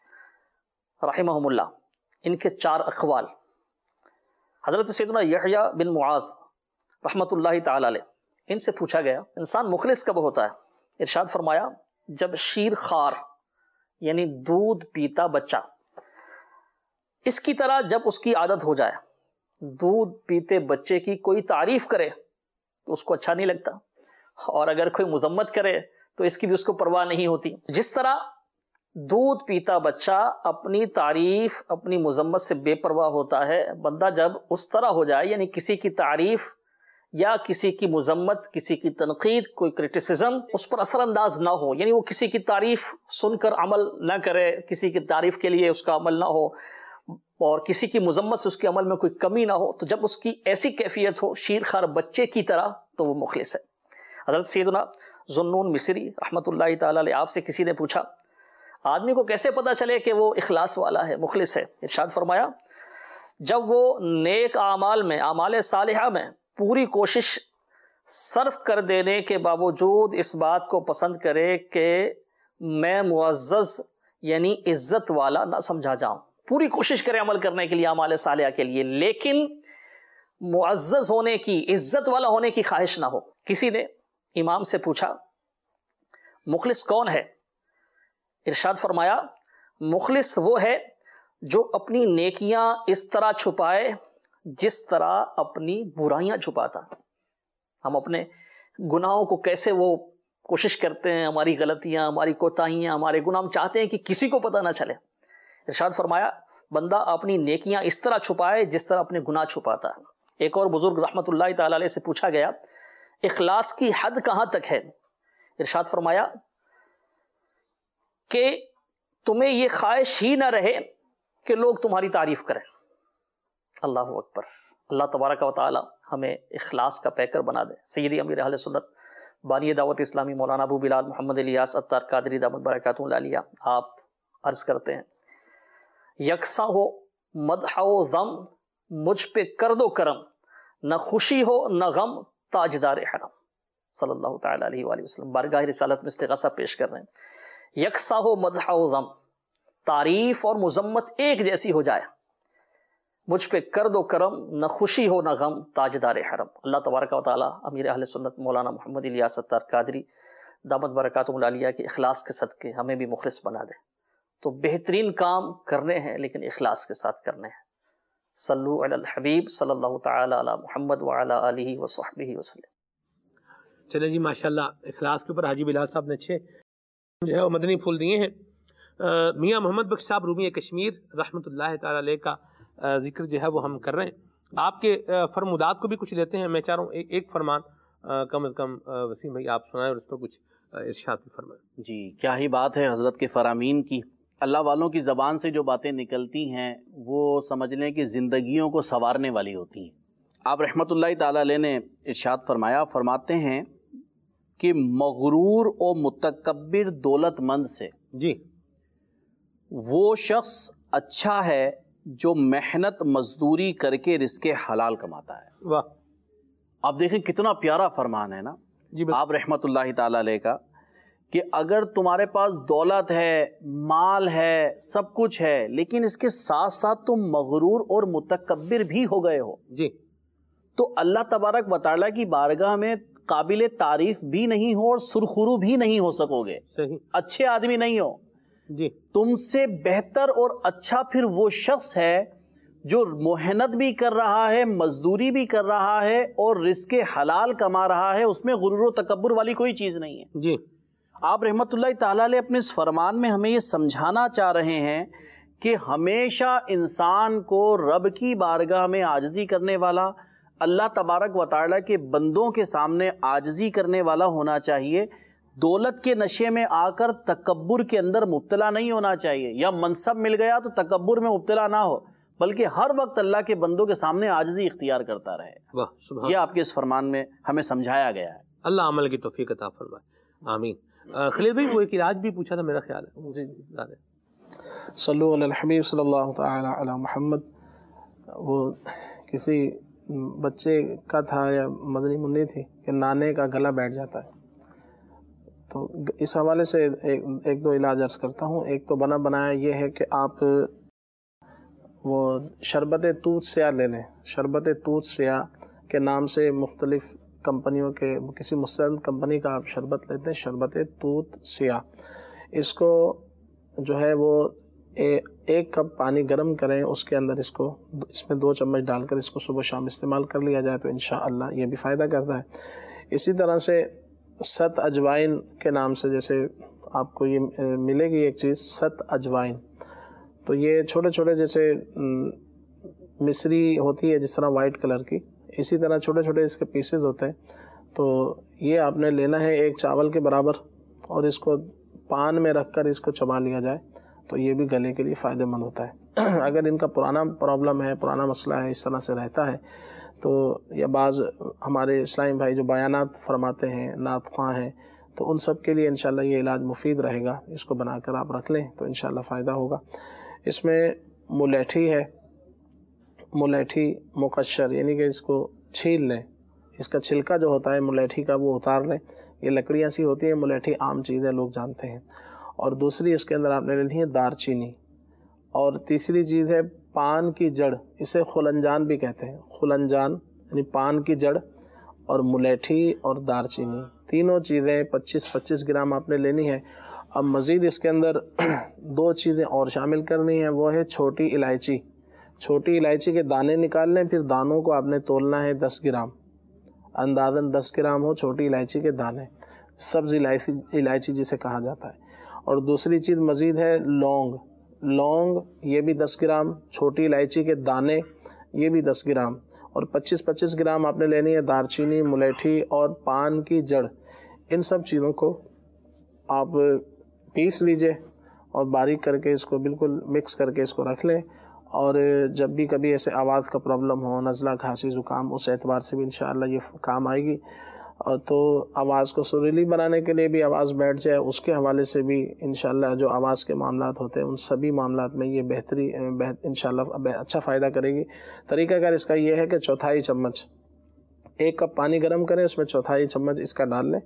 رحمہم اللہ، ان کے 4 اقوال. حضرت سیدنا یحییٰ بن معاذ رحمۃ اللہ تعالی علیہ، ان سے پوچھا گیا انسان مخلص کب ہوتا ہے؟ ارشاد فرمایا جب شیر خار یعنی دودھ پیتا بچہ، اس کی طرح جب اس کی عادت ہو جائے، دودھ پیتے بچے کی کوئی تعریف کرے تو اس کو اچھا نہیں لگتا، اور اگر کوئی مذمت کرے تو اس کی بھی اس کو پرواہ نہیں ہوتی. جس طرح دودھ پیتا بچہ اپنی تعریف اپنی مذمت سے بے پرواہ ہوتا ہے، بندہ جب اس طرح ہو جائے، یعنی کسی کی تعریف یا کسی کی مذمت، کسی کی تنقید، کوئی کرٹیسزم اس پر اثر انداز نہ ہو، یعنی وہ کسی کی تعریف سن کر عمل نہ کرے، کسی کی تعریف کے لیے اس کا عمل نہ ہو، اور کسی کی مذمت سے اس کے عمل میں کوئی کمی نہ ہو، تو جب اس کی ایسی کیفیت ہو شیر خار بچے کی طرح، تو وہ مخلص ہے. حضرت سیدنا ذوالنون مصری رحمۃ اللہ تعالی علیہ، آپ سے کسی نے پوچھا آدمی کو کیسے پتہ چلے کہ وہ اخلاص والا ہے، مخلص ہے؟ ارشاد فرمایا جب وہ نیک اعمال میں، اعمال صالحہ میں پوری کوشش صرف کر دینے کے باوجود اس بات کو پسند کرے کہ میں معزز یعنی عزت والا نہ سمجھا جاؤں، پوری کوشش کرے عمل کرنے کے لیے، اعمال صالحہ کے لیے، لیکن معزز ہونے کی، عزت والا ہونے کی خواہش نہ ہو. کسی نے امام سے پوچھا مخلص کون ہے؟ ارشاد فرمایا مخلص وہ ہے جو اپنی نیکیاں اس طرح چھپائے جس طرح اپنی برائیاں چھپاتا. ہم اپنے گناہوں کو کیسے وہ کوشش کرتے ہیں، ہماری غلطیاں، ہماری کوتاہیاں، ہمارے گناہ ہم چاہتے ہیں کہ کسی کو پتہ نہ چلے. ارشاد فرمایا بندہ اپنی نیکیاں اس طرح چھپائے جس طرح اپنے گناہ چھپاتا ہے. ایک اور بزرگ رحمۃ اللہ تعالی علیہ سے پوچھا گیا اخلاص کی حد کہاں تک ہے؟ ارشاد فرمایا کہ تمہیں یہ خواہش ہی نہ رہے کہ لوگ تمہاری تعریف کریں. اللہ اکبر. اللہ تبارک و تعالی ہمیں اخلاص کا پیکر بنا دے. سیدی امیر اہل سنت بانی دعوت اسلامی مولانا ابو بلال محمد الیاس عطار قادری دامت برکاتہ العالیہ آپ عرض کرتے ہیں یکساں ہو مدح و ذم مجھ پہ کر دو کرم، نہ خوشی ہو نہ غم تاجدار حرم. صلی اللہ تعالی علیہ وآلہ وسلم بارگاہ رسالت میں استغاثہ پیش کر رہے ہیں. یکساں ہو مدح و ذم، تعریف اور مذمت ایک جیسی ہو جائے، مجھ پہ کر دو کرم، نہ خوشی ہو نہ غم تاجدار حرم. اللہ تبارک و تعالی امیر اہل سنت مولانا محمد الیاس عطار قادری دامت برکاتہ العالیہ کے اخلاص کے صدقے ہمیں بھی مخلص بنا دے. تو بہترین کام کرنے ہیں لیکن اخلاص کے ساتھ کرنے ہیں. صلو علی الحبیب صلی اللہ تعالی علی محمد وعلی آلہ وصحبہ وسلم. چلے جی ماشاءاللہ، اخلاص کے اوپر حاجی بلال صاحب نے اچھے جو ہے وہ مدنی پھول دیے ہیں. میاں محمد بخش صاحب رومی کشمیر رحمۃ اللہ تعالی علیہ کا ذکر جو ہے وہ ہم کر رہے ہیں. آپ کے فرمودات کو بھی کچھ لیتے ہیں. میں چاہ رہا ہوں ایک فرمان کم از کم وسیم بھائی آپ سنائیں اور اس پر کچھ ارشاد بھی فرمائیں. جی کیا ہی بات ہے حضرت کے فرامین کی. اللہ والوں کی زبان سے جو باتیں نکلتی ہیں وہ سمجھ لیں کہ زندگیوں کو سنوارنے والی ہوتی ہیں. آپ رحمۃ اللہ تعالی علیہ نے ارشاد فرماتے ہیں کہ مغرور و متکبر دولت مند سے جی وہ شخص اچھا ہے جو محنت مزدوری کر کے رزق حلال کماتا ہے. واہ، آپ دیکھیں کتنا پیارا فرمان ہے نا جی آپ رحمۃ اللہ تعالی علیہ کا، کہ اگر تمہارے پاس دولت ہے، مال ہے، سب کچھ ہے، لیکن اس کے ساتھ ساتھ تم مغرور اور متکبر بھی ہو گئے ہو جی، تو اللہ تبارک و تعالیٰ کی بارگاہ میں قابل تعریف بھی نہیں ہو اور سرخرو بھی نہیں ہو سکو گے. صحیح، اچھے آدمی نہیں ہو. جی تم سے بہتر اور اچھا پھر وہ شخص ہے جو محنت بھی کر رہا ہے، مزدوری بھی کر رہا ہے اور رزق حلال کما رہا ہے، اس میں غرور و تکبر والی کوئی چیز نہیں ہے. جی آپ رحمت اللہ تعالیٰ علیہ اپنے اس فرمان میں ہمیں یہ سمجھانا چاہ رہے ہیں کہ ہمیشہ انسان کو رب کی بارگاہ میں عاجزی کرنے والا، اللہ تبارک و تعالیٰ کے بندوں کے سامنے عاجزی کرنے والا ہونا چاہیے. دولت کے نشے میں آ کر تکبر کے اندر مبتلا نہیں ہونا چاہیے، یا منصب مل گیا تو تکبر میں مبتلا نہ ہو، بلکہ ہر وقت اللہ کے بندوں کے سامنے عاجزی اختیار کرتا رہے. یہ آپ کے اس فرمان میں ہمیں سمجھایا گیا ہے. اللہ عمل کی توفیق عطا فرمائے، آمین. خلیل بھائی وہ ایک علاج بھی پوچھا تھا میرا خیال ہے. جی صلو علی الحبیب صلی اللہ تعالی علی محمد. وہ کسی بچے کا تھا یا مدنی منی تھی کہ نانے کا گلا بیٹھ جاتا ہے، تو اس حوالے سے ایک دو علاج عرض کرتا ہوں. ایک تو بنایا یہ ہے کہ آپ وہ شربت توت سیاہ لے لیں. شربت توت سیاہ کے نام سے مختلف کمپنیوں کے کسی مستند کمپنی کا آپ شربت لیتے ہیں، شربت توت سیاہ. اس کو جو ہے وہ 1 کپ پانی گرم کریں، اس کے اندر اس میں 2 چمچ ڈال کر اس کو صبح شام استعمال کر لیا جائے تو انشاءاللہ یہ بھی فائدہ کرتا ہے. اسی طرح سے 7 اجوائن کے نام سے جیسے آپ کو یہ ملے گی ایک چیز 7 اجوائن، تو یہ چھوٹے چھوٹے جیسے مصری ہوتی ہے جس طرح وائٹ کلر کی، اسی طرح چھوٹے چھوٹے اس کے پیسز ہوتے ہیں. تو یہ آپ نے لینا ہے 1 چاول کے برابر، اور اس کو پان میں رکھ کر اس کو چبا لیا جائے تو یہ بھی گلے کے لیے فائدہ مند ہوتا ہے. اگر ان کا پرانا پرابلم ہے، پرانا مسئلہ ہے، اس طرح سے رہتا ہے، تو یا بعض ہمارے اسلامی بھائی جو بیانات فرماتے ہیں، نعت خواں ہیں، تو ان سب کے لیے انشاءاللہ یہ علاج مفید رہے گا. اس کو بنا کر آپ رکھ لیں تو انشاءاللہ فائدہ ہوگا. اس میں ملیٹھی ہے، ملیٹھی مقشر، یعنی کہ اس کو چھیل لیں، اس کا چھلکا جو ہوتا ہے ملیٹھی کا وہ اتار لیں. یہ لکڑیاں سی ہوتی ہیں، ملیٹھی عام چیز ہے، لوگ جانتے ہیں. اور دوسری اس کے اندر آپ نے لینی ہے دار چینی. اور تیسری چیز ہے پان کی جڑ، اسے خلنجان بھی کہتے ہیں. خلنجان یعنی پان کی جڑ اور ملیٹھی اور دار چینی، تینوں چیزیں 25-25 گرام آپ نے لینی ہے. اب مزید اس کے اندر 2 چیزیں اور شامل کرنی ہیں، وہ ہے چھوٹی الائچی. چھوٹی الائچی کے دانے نکال لیں، پھر دانوں کو آپ نے تولنا ہے 10 گرام، اندازاً 10 گرام ہو چھوٹی الائچی کے دانے، سبز الائچی جسے کہا جاتا ہے. اور دوسری چیز مزید ہے لونگ. لونگ یہ بھی 10 گرام، چھوٹی الائچی کے دانے یہ بھی 10 گرام، اور 25-25 گرام آپ نے لینی ہے دار چینی، ملیٹھی اور پان کی جڑ. ان سب چیزوں کو آپ پیس لیجئے اور باریک کر کے اس کو بالکل مکس کر کے اس کو رکھ لیں. اور جب بھی کبھی ایسے آواز کا پرابلم ہو، نزلہ کھانسی زکام، اس اعتبار سے بھی انشاءاللہ یہ کام آئے گی. اور تو آواز کو سریلی بنانے کے لیے بھی، آواز بیٹھ جائے اس کے حوالے سے بھی انشاءاللہ جو آواز کے معاملات ہوتے ہیں ان سبھی معاملات میں یہ بہتری انشاءاللہ اچھا فائدہ کرے گی. طریقہ کار اس کا یہ ہے کہ 1/4 چمچ، 1 کپ پانی گرم کریں، اس میں 1/4 چمچ اس کا ڈال لیں،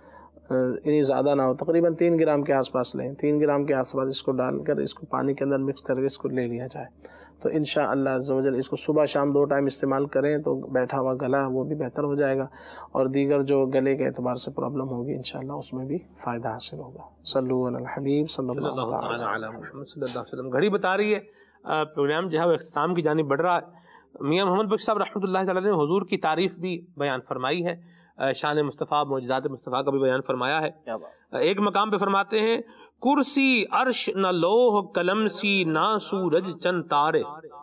یعنی زیادہ نہ ہو، تقریباً 3 گرام کے آس پاس لیں. 3 گرام کے آس پاس اس کو ڈال کر اس کو پانی کے اندر مکس کر کے اس کو لے لیا جائے تو انشاءاللہ عز و جل اس کو صبح شام 2 ٹائم استعمال کریں تو بیٹھا ہوا گلا وہ بھی بہتر ہو جائے گا، اور دیگر جو گلے کے اعتبار سے پرابلم ہوگی انشاءاللہ اس میں بھی فائدہ حاصل ہوگا. صلو علی الحبیب صلی اللہ علیہ وسلم. گھڑی بتا رہی ہے پروگرام جو ہے وہ اختتام کی جانب بڑھ رہا ہے. میاں محمد بخش صاحب رحمۃ اللہ تعالیٰ نے حضور کی تعریف بھی بیان فرمائی ہے، شان مصطفیٰ، معجزات مصطفیٰ کا بھی بیان فرمایا ہے. ایک مقام پہ فرماتے ہیں کرسی عرش نہ لوح قلم سی نہ سورج چند تارے.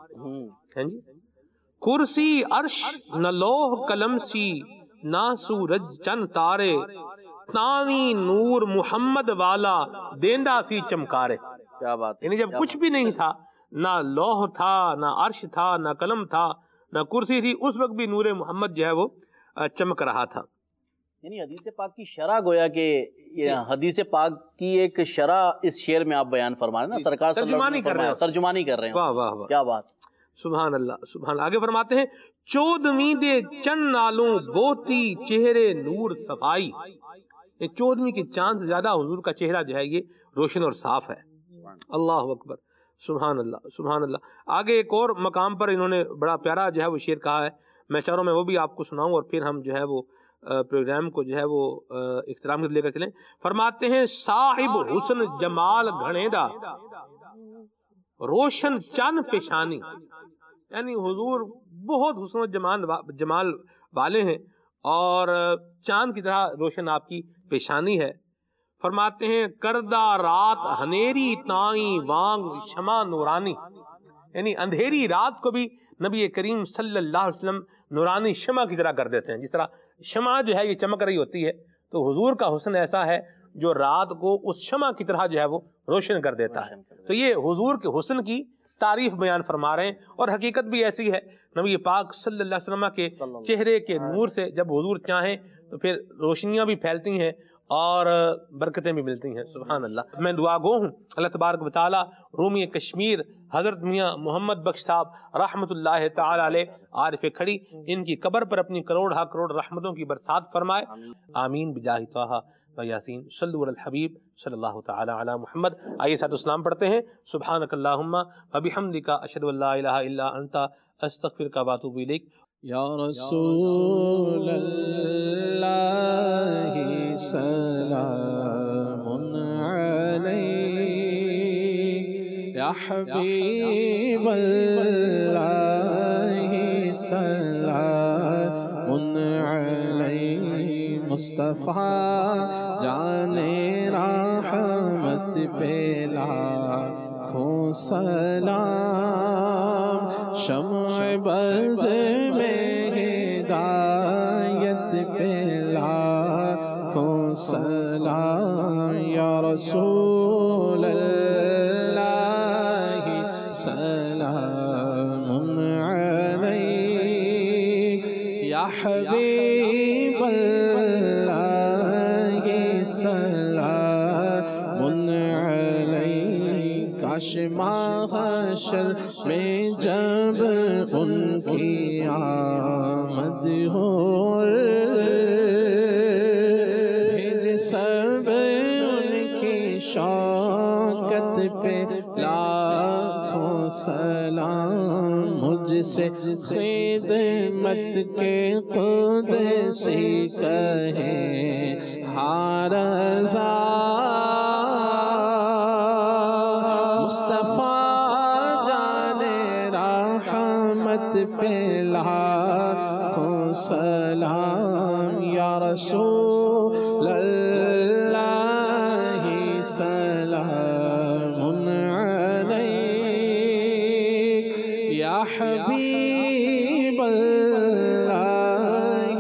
جی کرسی عرش نہ لوح قلم سی نہ سورج چند تارے، تاوی نور محمد والا دیندا سی چمکارے. کیا بات ہے، یعنی جب کچھ بھی نہیں تھا، نہ لوح تھا، نہ عرش تھا، نہ قلم تھا، نہ کرسی تھی، اس وقت بھی نور محمد جو ہے وہ چمک رہا تھا. یعنی حدیث پاک کی شرح گویا کہ حدیث پاک کی ایک شرح اس شعر میں آپ بیان فرما رہے ہیں نا، سرکار ترجمانی کر رہے ہیں، ترجمانی کر رہے ہیں. واہ واہ واہ، کیا بات، سبحان اللہ سبحان اللہ. آگے فرماتے ہیں 14ویں دے چند نالوں بوتی چہرے نور صفائی. 14ویں کے چاند سے زیادہ حضور کا چہرہ جو ہے یہ روشن اور صاف ہے. اللہ اکبر، سبحان اللہ سبحان اللہ. آگے ایک اور مقام پر انہوں نے بڑا پیارا جو ہے وہ شعر کہا ہے، میں چاہوں میں وہ بھی آپ کو سناؤں اور پھر ہم جو ہے وہ پروگرام کو جو ہے وہ اختتام میں لے کر چلیں. فرماتے ہیں صاحب حسن جمال گھنے دا روشن چن پیشانی. یعنی حضور بہت حسن و جمال والے ہیں اور چاند کی طرح روشن آپ کی پیشانی ہے. فرماتے ہیں کردہ رات ہنیری تائیں وانگ شمع نورانی، یعنی اندھیری رات کو بھی نبی کریم صلی اللہ علیہ وسلم نورانی شمع کی طرح کر دیتے ہیں. جس طرح شمع جو ہے یہ چمک رہی ہوتی ہے، تو حضور کا حسن ایسا ہے جو رات کو اس شمع کی طرح جو ہے وہ روشن کر دیتا ہے. تو یہ حضور کے حسن کی تعریف بیان فرما رہے ہیں، اور حقیقت بھی ایسی ہے. نبی پاک صلی اللہ علیہ وسلم کے چہرے کے نور سے جب حضور چاہیں تو پھر روشنیاں بھی پھیلتی ہیں اور برکتیں بھی ملتی ہیں. سبحان اللہ. میں دعا گو ہوں اللہ تبارک و تعالی رومی کشمیر حضرت میاں محمد بخش صاحب رحمۃ اللہ تعالی علیہ عارف کھڑی، ان کی قبر پر اپنی کروڑ کروڑ رحمتوں کی برسات فرمائے. آمین بجاہ طہ و یاسین. صلو علی الحبیب صلی اللہ تعالی علی محمد. آئیے ساتھ اسلام پڑھتے ہیں. سبحانک اللہم و بحمدک اشہد ان لا الہ الا انت استغفرک و اتوب الیک. یا رسول اللہ سلام علیک، یا حبیب اللہ سلام علیک، مصطفیٰ جان رحمت پہ لاکھوں سلام، شمع بز میں ہدایت پہ لاکھوں سلام. یا رسول اللہ سلام علیک، یا حبیب اللہ سلام علیک. کاش محشر میں جب ان کی آمد ہو، بھیج سب ان کی شوکت پہ لاکھوں سلام. مجھ سے خدمت کے قدسی کہیں ہاں رضا، مصطفیٰ جان رحمت پہ لاکھوں سلام. یا رسول اللہ سلام علیک، یا حبیب اللہ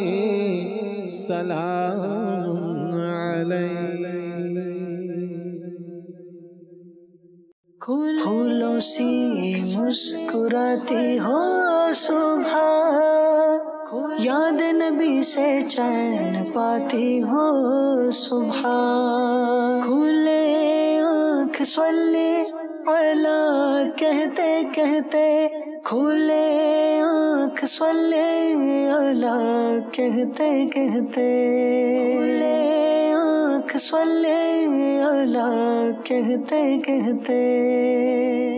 سلام علیک. پھولوں سی مسکراتی ہو صبح، یاد نبی سے چین پاتی ہو صبح. کھلے آنکھ صلی علی کہتے کہتے، کھلے آنکھ صلی علی کہتے کہتے، کھلے آنکھ صلی علی کہتے کہتے.